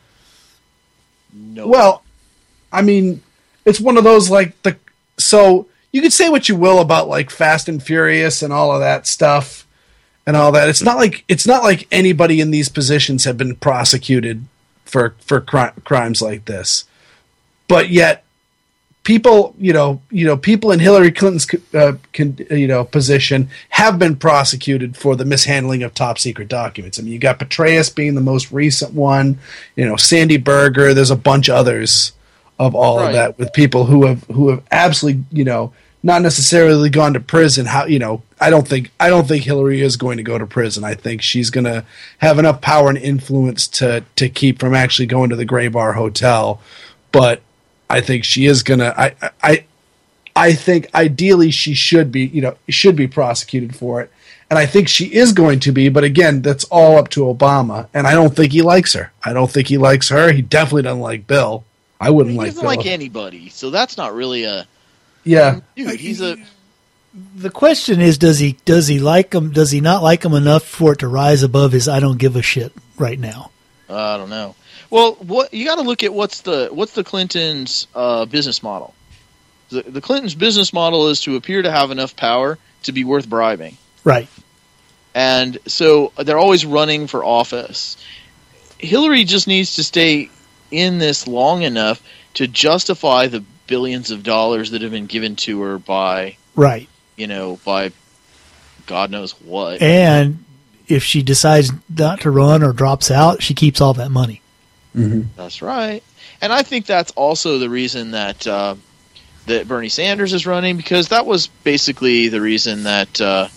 No. Well, I mean, it's one of those so you could say what you will about like Fast and Furious and all of that stuff and all that. It's not like anybody in these positions have been prosecuted for crimes like this, but yet people, people in Hillary Clinton's position have been prosecuted for the mishandling of top secret documents. I mean, you got Petraeus being the most recent one, Sandy Berger. There's a bunch of others of all of that with people who have absolutely, not necessarily gone to prison. I don't think Hillary is going to go to prison. I think she's going to have enough power and influence to keep from actually going to the Gray Bar Hotel. But I think she is gonna. I think ideally she should be prosecuted for it, and I think she is going to be. But again, that's all up to Obama, and I don't think he likes her. I don't think he likes her. He definitely doesn't like Bill. I wouldn't like Bill. He doesn't like anybody, so that's not really a. Yeah, dude, he's a. The question is, does he like him? Does he not like him enough for it to rise above his "I don't give a shit" right now? I don't know. Well, what you got to look at what's the Clintons' business model. The Clintons' business model is to appear to have enough power to be worth bribing. Right. And so they're always running for office. Hillary just needs to stay in this long enough to justify the billions of dollars that have been given to her by right. By God knows what. And if she decides not to run or drops out, she keeps all that money. Mm-hmm. That's right. And I think that's also the reason that Bernie Sanders is running, because that was basically the reason that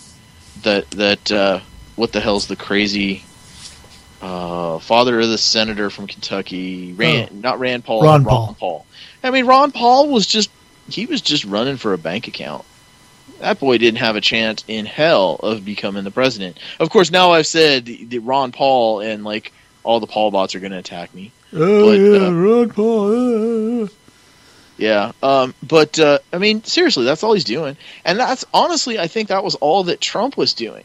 what the hell's the crazy father of the senator from Kentucky, not Rand Paul, Ron Paul. I mean, Ron Paul was just running for a bank account. That boy didn't have a chance in hell of becoming the president. Of course, now I've said the Ron Paul and like all the Paul bots are going to attack me. Ron Paul. Yeah, but I mean, seriously, that's all he's doing, and that's honestly, I think that was all that Trump was doing.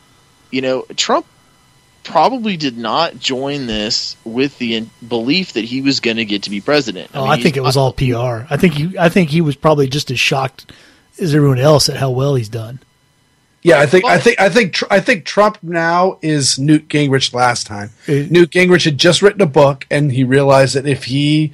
Trump probably did not join this with the belief that he was going to get to be president. I think it was all PR. I think he was probably just as shocked as everyone else at how well he's done. Yeah, I think Trump now is Newt Gingrich last time. Newt Gingrich had just written a book, and he realized that if he's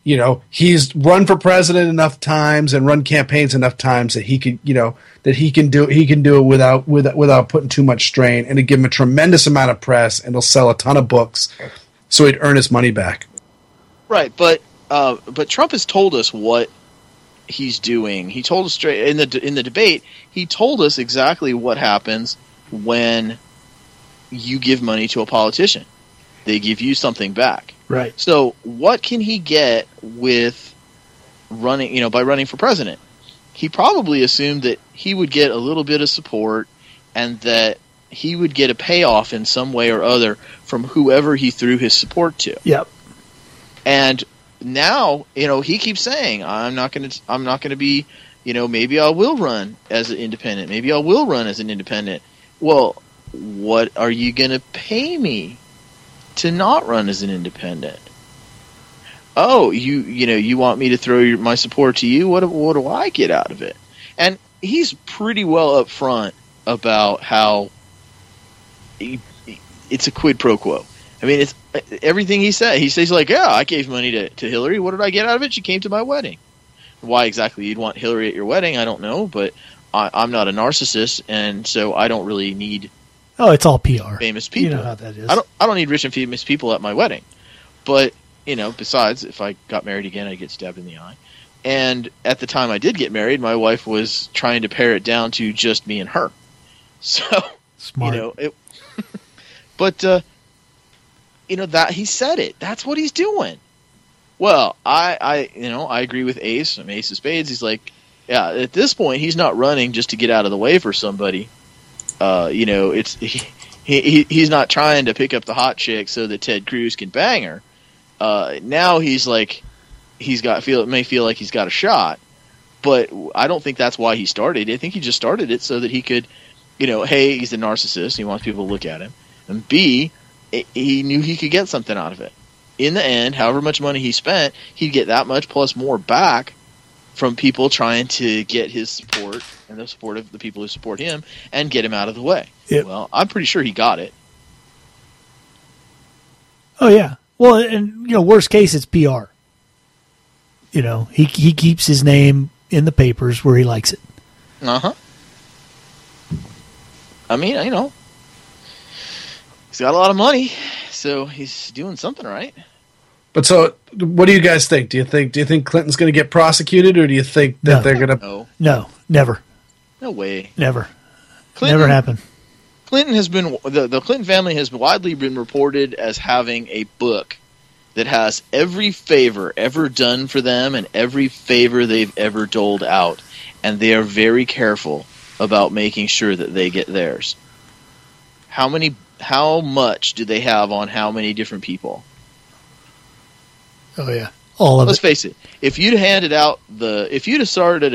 run for president enough times and run campaigns enough times that he can do it without putting too much strain, and to give him a tremendous amount of press, and he'll sell a ton of books, so he'd earn his money back. Right, but Trump has told us what he's doing. He told us straight in the debate. He told us exactly what happens when you give money to a politician. They give you something back. Right. So what can he get with running, by running for president? He probably assumed that he would get a little bit of support and that he would get a payoff in some way or other from whoever he threw his support to. Yep. And now, he keeps saying, I'm not going to be, maybe I will run as an independent. Maybe I will run as an independent. Well, what are you going to pay me to not run as an independent? Oh, you want me to throw my support to you? What do I get out of it? And he's pretty well up front about how it's a quid pro quo. I mean, it's everything he said. He says like, yeah, I gave money to Hillary. What did I get out of it? She came to my wedding. Why exactly you'd want Hillary at your wedding, I don't know, but I'm not a narcissist, and so I don't really need. Oh, it's all PR. Famous people. You know how that is. I don't need rich and famous people at my wedding. But, besides, if I got married again, I'd get stabbed in the eye. And at the time I did get married, my wife was trying to pare it down to just me and her. So, smart. But, that he said it. That's what he's doing. Well, I agree with Ace. I'm Ace of Spades. He's like, yeah, at this point, he's not running just to get out of the way for somebody. He's not trying to pick up the hot chick so that Ted Cruz can bang her. Now he's like, may feel like he's got a shot, but I don't think that's why he started. I think he just started it so that he could, hey, he's a narcissist. He wants people to look at him, and B, he knew he could get something out of it. In the end, however much money he spent, he'd get that much plus more back from people trying to get his support and the support of the people who support him and get him out of the way. Yep. Well, I'm pretty sure he got it. Oh, yeah. Well, and, worst case, it's PR. He keeps his name in the papers where he likes it. Uh-huh. I mean, he's got a lot of money, so he's doing something right. But so, what do you guys think? Do you think Clinton's going to get prosecuted, or do you think that they're going to? No, never. No way. Never. Never happened. Clinton has been the Clinton family has widely been reported as having a book that has every favor ever done for them and every favor they've ever doled out, and they are very careful about making sure that they get theirs. How much do they have on how many different people? Oh yeah, all of Let's it. face it. If you'd handed out if you'd have started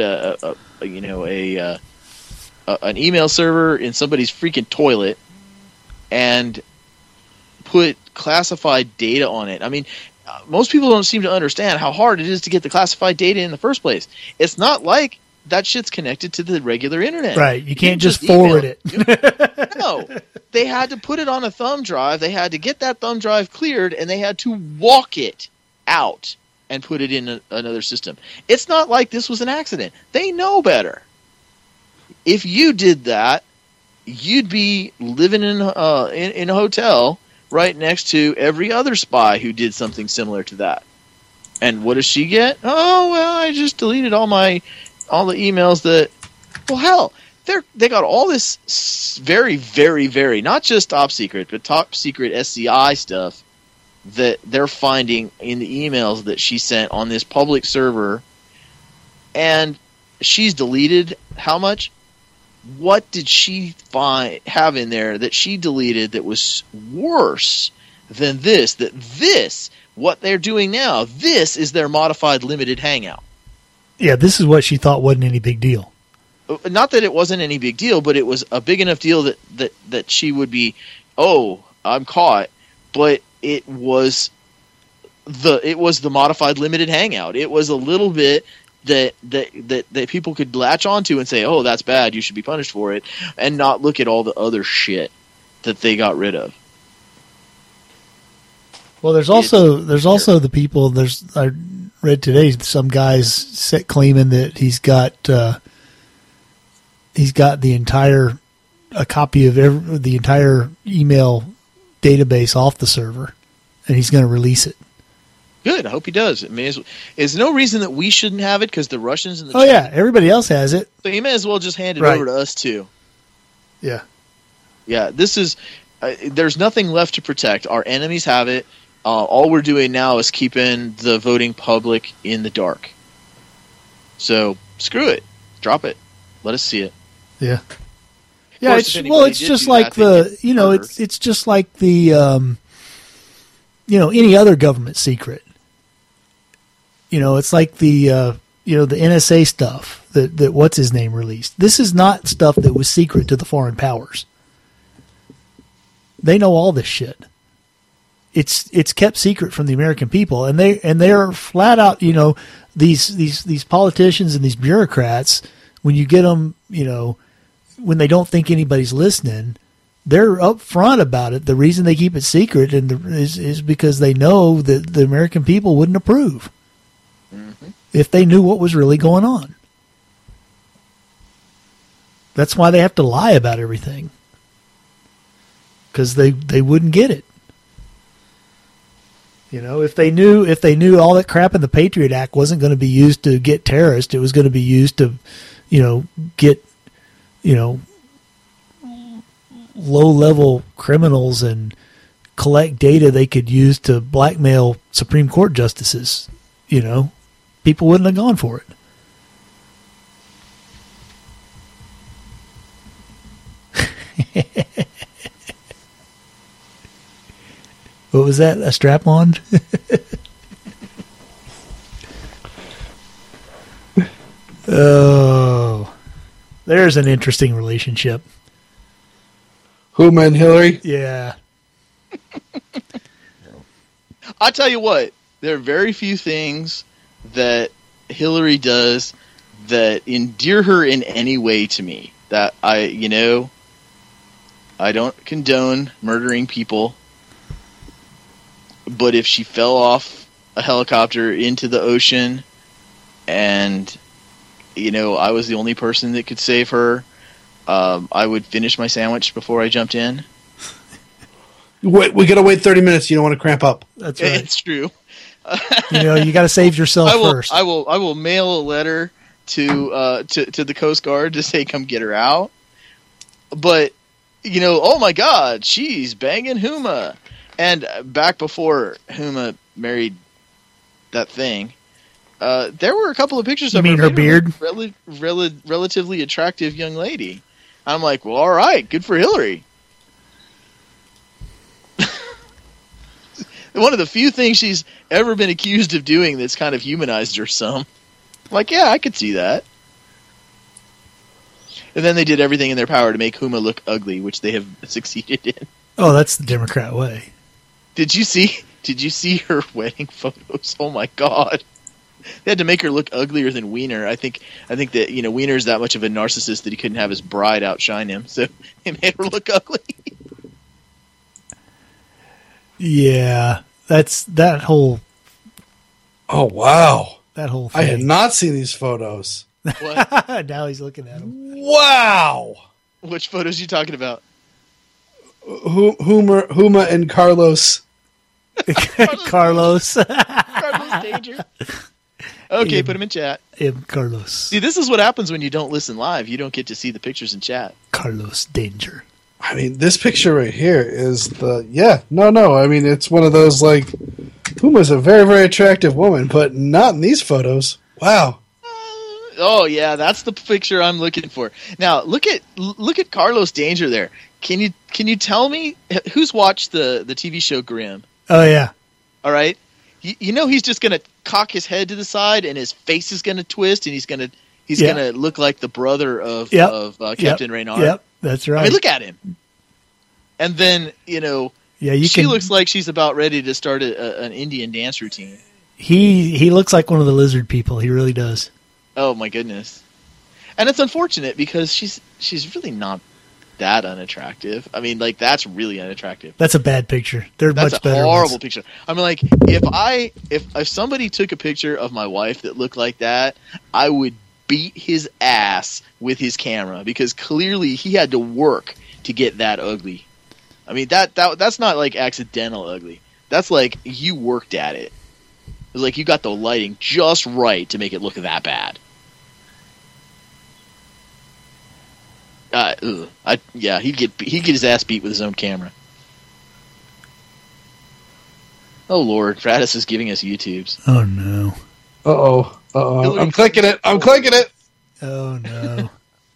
an email server in somebody's freaking toilet and put classified data on it. I mean, most people don't seem to understand how hard it is to get the classified data in the first place. It's not like that shit's connected to the regular internet. Right. You can't just forward it. No. They had to put it on a thumb drive. They had to get that thumb drive cleared, and they had to walk it out and put it in another system. It's not like this was an accident. They know better. If you did that, you'd be living in a hotel right next to every other spy who did something similar to that. And what does she get? Oh, well, I just deleted all the emails that... Well, hell, they got all this very, very, very, not just top secret, but top secret SCI stuff that they're finding in the emails that she sent on this public server. And she's deleted how much? What did she have in there that she deleted that was worse than this? What they're doing now, this is their modified limited hangout. Yeah, this is what she thought wasn't any big deal. Not that it wasn't any big deal, but it was a big enough deal that she would be, oh, I'm caught. But it was the modified limited hangout. It was a little bit that people could latch onto and say, oh, that's bad, you should be punished for it, and not look at all the other shit that they got rid of. Well, there's also the people. I read today some guys claiming that he's got a copy of the entire email database off the server, and he's going to release it. Good. I hope he does. I mean, there's no reason that we shouldn't have it because the Russians and the yeah, everybody else has it. So you may as well just hand it over to us too. Yeah. Yeah. This is. There's nothing left to protect. Our enemies have it. All we're doing now is keeping the voting public in the dark. So screw it. Drop it. Let us see it. Yeah. Yeah. It's just like it's just like the any other government secret. It's like the the NSA stuff that what's his name released. This is not stuff that was secret to the foreign powers. They know all this shit. It's kept secret from the American people, and they're flat out. These politicians and these bureaucrats, when you get them, when they don't think anybody's listening, they're upfront about it. The reason they keep it secret is because they know that the American people wouldn't approve if they knew what was really going on. That's why they have to lie about everything, because they wouldn't get it. If they knew all that crap in the Patriot Act wasn't going to be used to get terrorists, it was going to be used to, get, low-level criminals and collect data they could use to blackmail Supreme Court justices, people wouldn't have gone for it. What was that? A strap-on? Oh, there's an interesting relationship. Huma and Hillary? Yeah. I'll tell you what, there are very few things that Hillary does that endear her in any way to me. That I don't condone murdering people, but if she fell off a helicopter into the ocean and, I was the only person that could save her, I would finish my sandwich before I jumped in. Wait, we gotta wait 30 minutes. You don't want to cramp up. That's right. It's true. You got to save yourself first. I will mail a letter to the Coast Guard to say come get her out. But oh my God, she's banging Huma. And back before Huma married that thing, there were a couple of pictures You of mean her beard? Relatively attractive young lady. I'm like, well, all right, good for Hillary. One of the few things she's ever been accused of doing that's kind of humanized her some. I'm like, yeah, I could see that. And then they did everything in their power to make Huma look ugly, which they have succeeded in. Oh, that's the Democrat way. Did you see her wedding photos? Oh my God. They had to make her look uglier than Wiener. I think that, Wiener's that much of a narcissist that he couldn't have his bride outshine him, so they made her look ugly. Yeah, that whole. Oh wow! That whole thing. I had not seen these photos. What? Now he's looking at them. Wow! Which photos are you talking about? Huma and Carlos. Carlos. Carlos Danger. Okay, put him in chat. Carlos. See, this is what happens when you don't listen live. You don't get to see the pictures in chat. Carlos Danger. I mean, this picture right here is I mean, it's one of those, like, Huma's a very, very attractive woman, but not in these photos. Wow. Oh, yeah, that's the picture I'm looking for. Now, look at Carlos Danger there. Can you tell me who's watched the TV show Grimm? Oh, yeah. All right. You know he's just going to cock his head to the side and his face is going to twist and he's going to look like the brother of Captain Reynard. Yep, that's right. I mean, look at him. And then, she looks like she's about ready to start an Indian dance routine. He looks like one of the lizard people. He really does. Oh my goodness. And it's unfortunate because she's really not that unattractive. I mean, like, that's really unattractive. That's a bad picture. That's much better. That's a horrible picture. I mean, like, if somebody took a picture of my wife that looked like that, I would beat his ass with his camera because clearly he had to work to get that ugly. I mean, that's not like accidental ugly. That's like you worked at it. It's like you got the lighting just right to make it look that bad. He'd get his ass beat with his own camera. Oh Lord, Fratis is giving us YouTubes. Oh no. Uh-oh. I'm clicking it. Oh no.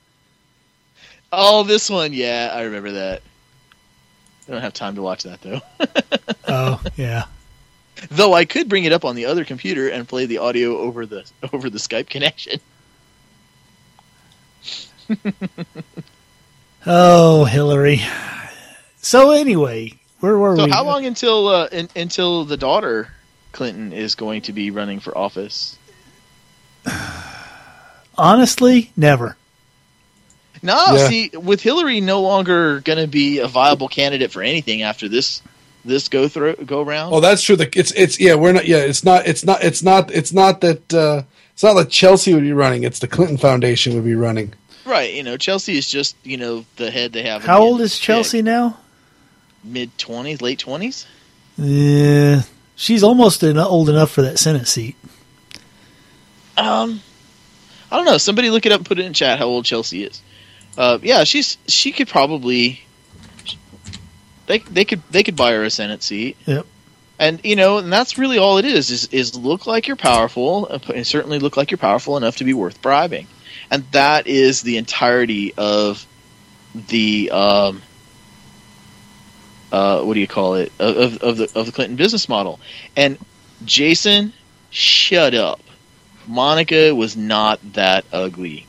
Oh, this one, yeah, I remember that. I don't have time to watch that though. Oh, yeah. Though I could bring it up on the other computer and play the audio over the Skype connection. Oh, Hillary. So anyway, where were we? So how long until the daughter Clinton is going to be running for office? Honestly, never. No, yeah. See, with Hillary no longer going to be a viable candidate for anything after this go round. Oh, that's true. It's not that Chelsea would be running. It's the Clinton Foundation would be running. Right. Chelsea is just the head they have. How old is Chelsea now? Mid-20s, late 20s. Yeah, she's almost old enough for that Senate seat. I don't know. Somebody look it up and put it in chat how old Chelsea is. She could probably they could buy her a Senate seat. Yep. And and that's really all it is look like you're powerful and certainly look like you're powerful enough to be worth bribing. And that is the entirety of the what do you call it? Of the Clinton business model. And Jason, shut up. Monica was not that ugly.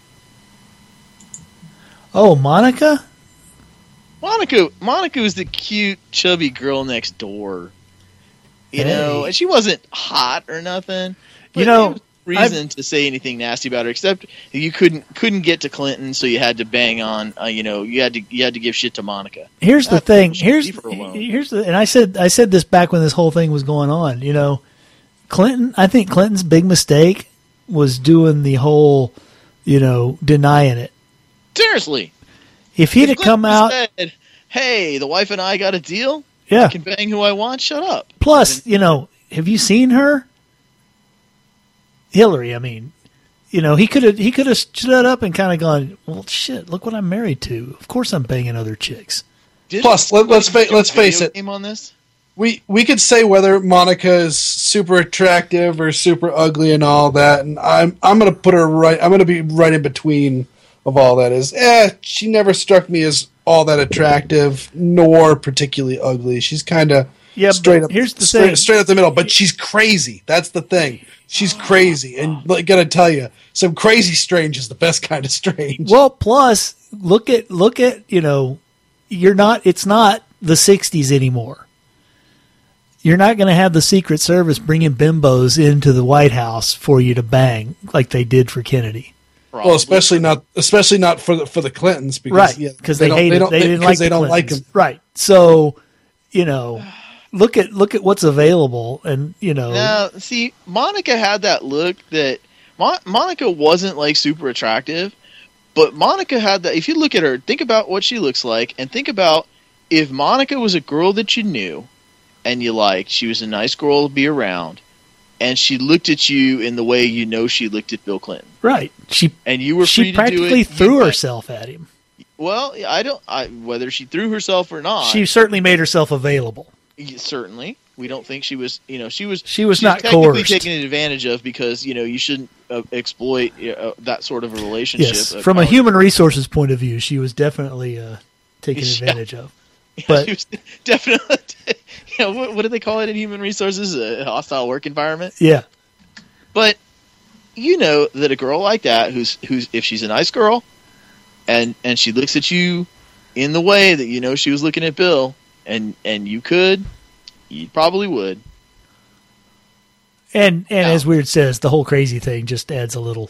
Oh, Monica? Monica was the cute, chubby girl next door. You know, and she wasn't hot or nothing. But there was reason to say anything nasty about her, except you couldn't get to Clinton, so you had to bang on. You had to give shit to Monica. Here's the thing. And I said this back when this whole thing was going on. Clinton. I think Clinton's big mistake was doing the whole, denying it. Seriously. If he'd have come out, said, "Hey, the wife and I got a deal. Yeah, I can bang who I want. Shut up." Plus, have you seen her, Hillary? I mean, he could have stood up and kind of gone, "Well, shit, look what I'm married to. Of course, I'm banging other chicks." Plus, let's face it. Game on this. we could say whether Monica is super attractive or super ugly and all that, and I'm gonna put her right. I'm gonna be right in between of all that. She never struck me as all that attractive nor particularly ugly. She's kind of straight up. Here's the thing. Straight up the middle, but she's crazy. That's the thing. She's crazy, and I gotta tell you, some crazy strange is the best kind of strange. Well, plus look at it's not the 60s anymore. You're not going to have the Secret Service bringing bimbos into the White House for you to bang like they did for Kennedy. Probably. Well, especially not for the Clintons, because right? Because they hated, they didn't like the Clintons. Like them. Right. So, look at what's available, and Now, see, Monica had that look that Monica wasn't like super attractive, but Monica had that. If you look at her, think about what she looks like, and think about if Monica was a girl that you knew and you liked. She was a nice girl to be around, and she looked at you in the way she looked at Bill Clinton. Right. And you were free she to practically do it. threw herself at him. Well, whether she threw herself or not. She certainly made herself available. Certainly. We don't think she was, she was not technically coerced. taken advantage of because, you shouldn't exploit that sort of a relationship. Yes, from a human resources point of view, she was definitely taken advantage of. But she was definitely, what do they call it in human resources? A hostile work environment? Yeah. But that a girl like that, who's if she's a nice girl, and she looks at you in the way that she was looking at Bill, and you probably would. And as Weird says, the whole crazy thing just adds a little,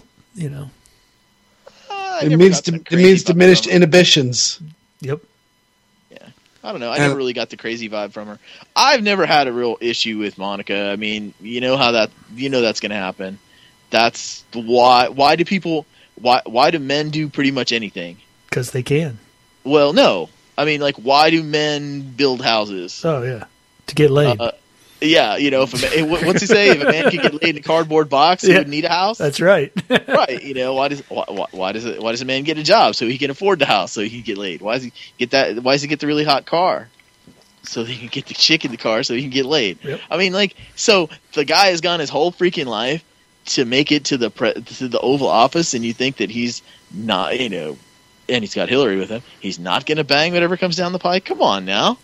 It means diminished inhibitions. Yep. Yeah, I don't know. I never really got the crazy vibe from her. I've never had a real issue with Monica. I mean, that's going to happen. That's why. Why do men do pretty much anything? Because they can. Well, no. I mean, like, why do men build houses? Oh yeah, to get laid. Yeah, if a man, what's he say? If a man could get laid in a cardboard box, he would need a house. That's right. Right. Why does a man get a job so he can afford the house so he can get laid? Why does he get that? Why does he get the really hot car so he can get the chick in the car so he can get laid? Yep. I mean, so the guy has gone his whole freaking life to make it to the Oval Office, and you think that he's not, and he's got Hillary with him. He's not going to bang whatever comes down the pike. Come on now.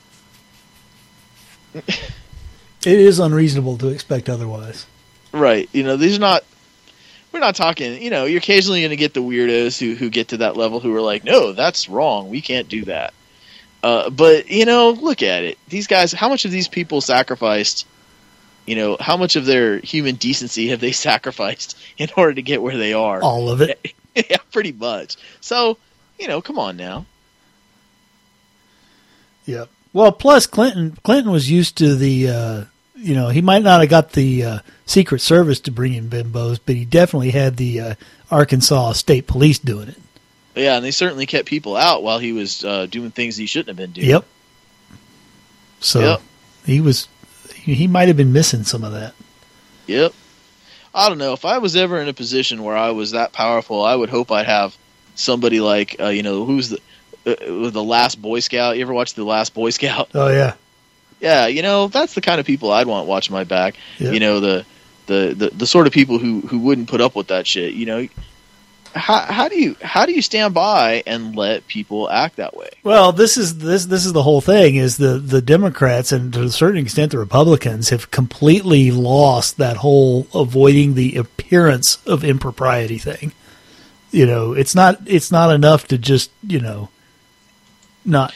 It is unreasonable to expect otherwise. Right. We're not talking, you're occasionally going to get the weirdos who get to that level who are like, no, that's wrong. We can't do that. But, look at it. These guys, how much of these people sacrificed, how much of their human decency have they sacrificed in order to get where they are? All of it. Yeah, pretty much. So, come on now. Yep. Well, plus Clinton was used to the, he might not have got the Secret Service to bring in bimbos, but he definitely had the Arkansas State Police doing it. Yeah, and they certainly kept people out while he was doing things he shouldn't have been doing. Yep. So he might have been missing some of that. Yep. I don't know. If I was ever in a position where I was that powerful, I would hope I'd have somebody like, who's the Last Boy Scout. You ever watch The Last Boy Scout? Oh, yeah. Yeah, that's the kind of people I'd want watching my back. Yep. The sort of people who wouldn't put up with that shit. How do you stand by and let people act that way? Well, this is the whole thing. Is the Democrats and to a certain extent the Republicans have completely lost that whole avoiding the appearance of impropriety thing. It's not enough to just not.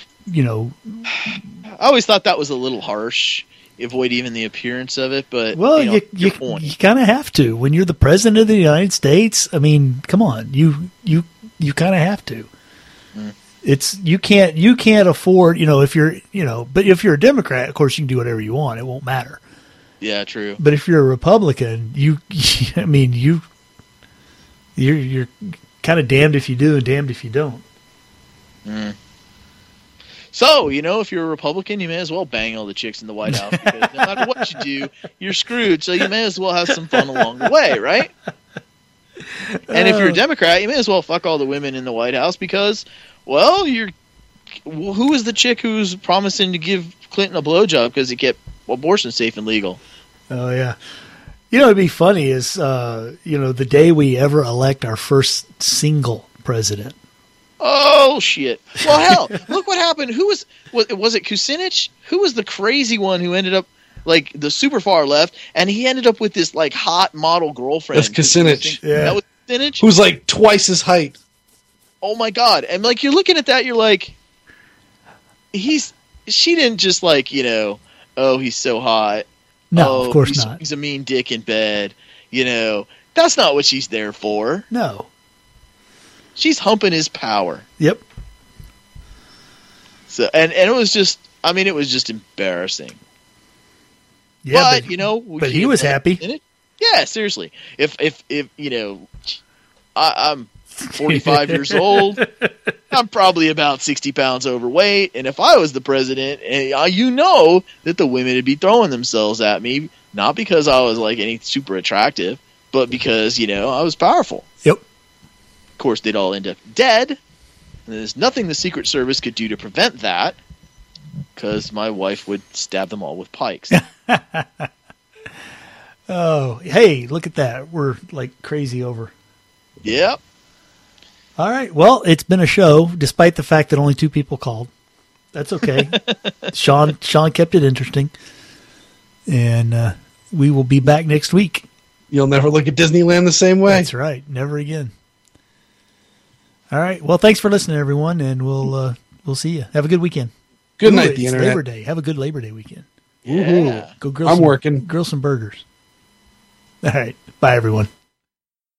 I always thought that was a little harsh. Avoid even the appearance of it, but you kind of have to when you're the president of the United States. I mean, come on, you kind of have to. It's you can't afford if you're but if you're a Democrat, of course you can do whatever you want. It won't matter. Yeah, true. But if you're a Republican, you're kind of damned if you do and damned if you don't. Mm. So, if you're a Republican, you may as well bang all the chicks in the White House because no matter what you do, you're screwed. So you may as well have some fun along the way, right? And if you're a Democrat, you may as well fuck all the women in the White House because, well, you're who was the chick who's promising to give Clinton a blowjob because he kept abortion safe and legal? Oh, yeah. It'd be funny is, the day we ever elect our first single president. Oh, shit. Well, hell, look what happened. Who was it Kucinich? Who was the crazy one who ended up, like, the super far left, and he ended up with this, like, hot model girlfriend? That's Kucinich. Yeah. That was Kucinich? Who's like twice his height. Oh, my God. And, like, you're looking at that, you're like, she didn't just, like, oh, he's so hot. No, of course not. He's a mean dick in bed. That's not what she's there for. No. She's humping his power. Yep. So and it was just, it was just embarrassing. Yeah, but he was happy. Yeah, seriously. If I'm 45 years old, I'm probably about 60 pounds overweight, and if I was the president, that the women would be throwing themselves at me, not because I was like any super attractive, but because I was powerful. Yep. Of course, they'd all end up dead, and there's nothing the Secret Service could do to prevent that, because my wife would stab them all with pikes. Oh, hey, look at that. We're like crazy over. Yep. All right. Well, it's been a show, despite the fact that only 2 people called. That's okay. Sean kept it interesting. And we will be back next week. You'll never look at Disneyland the same way. That's right. Never again. All right. Well, thanks for listening, everyone, and we'll see you. Have a good weekend. Good night, the internet. Labor Day. Have a good Labor Day weekend. Yeah. Go grill I'm working. Grill some burgers. All right. Bye, everyone.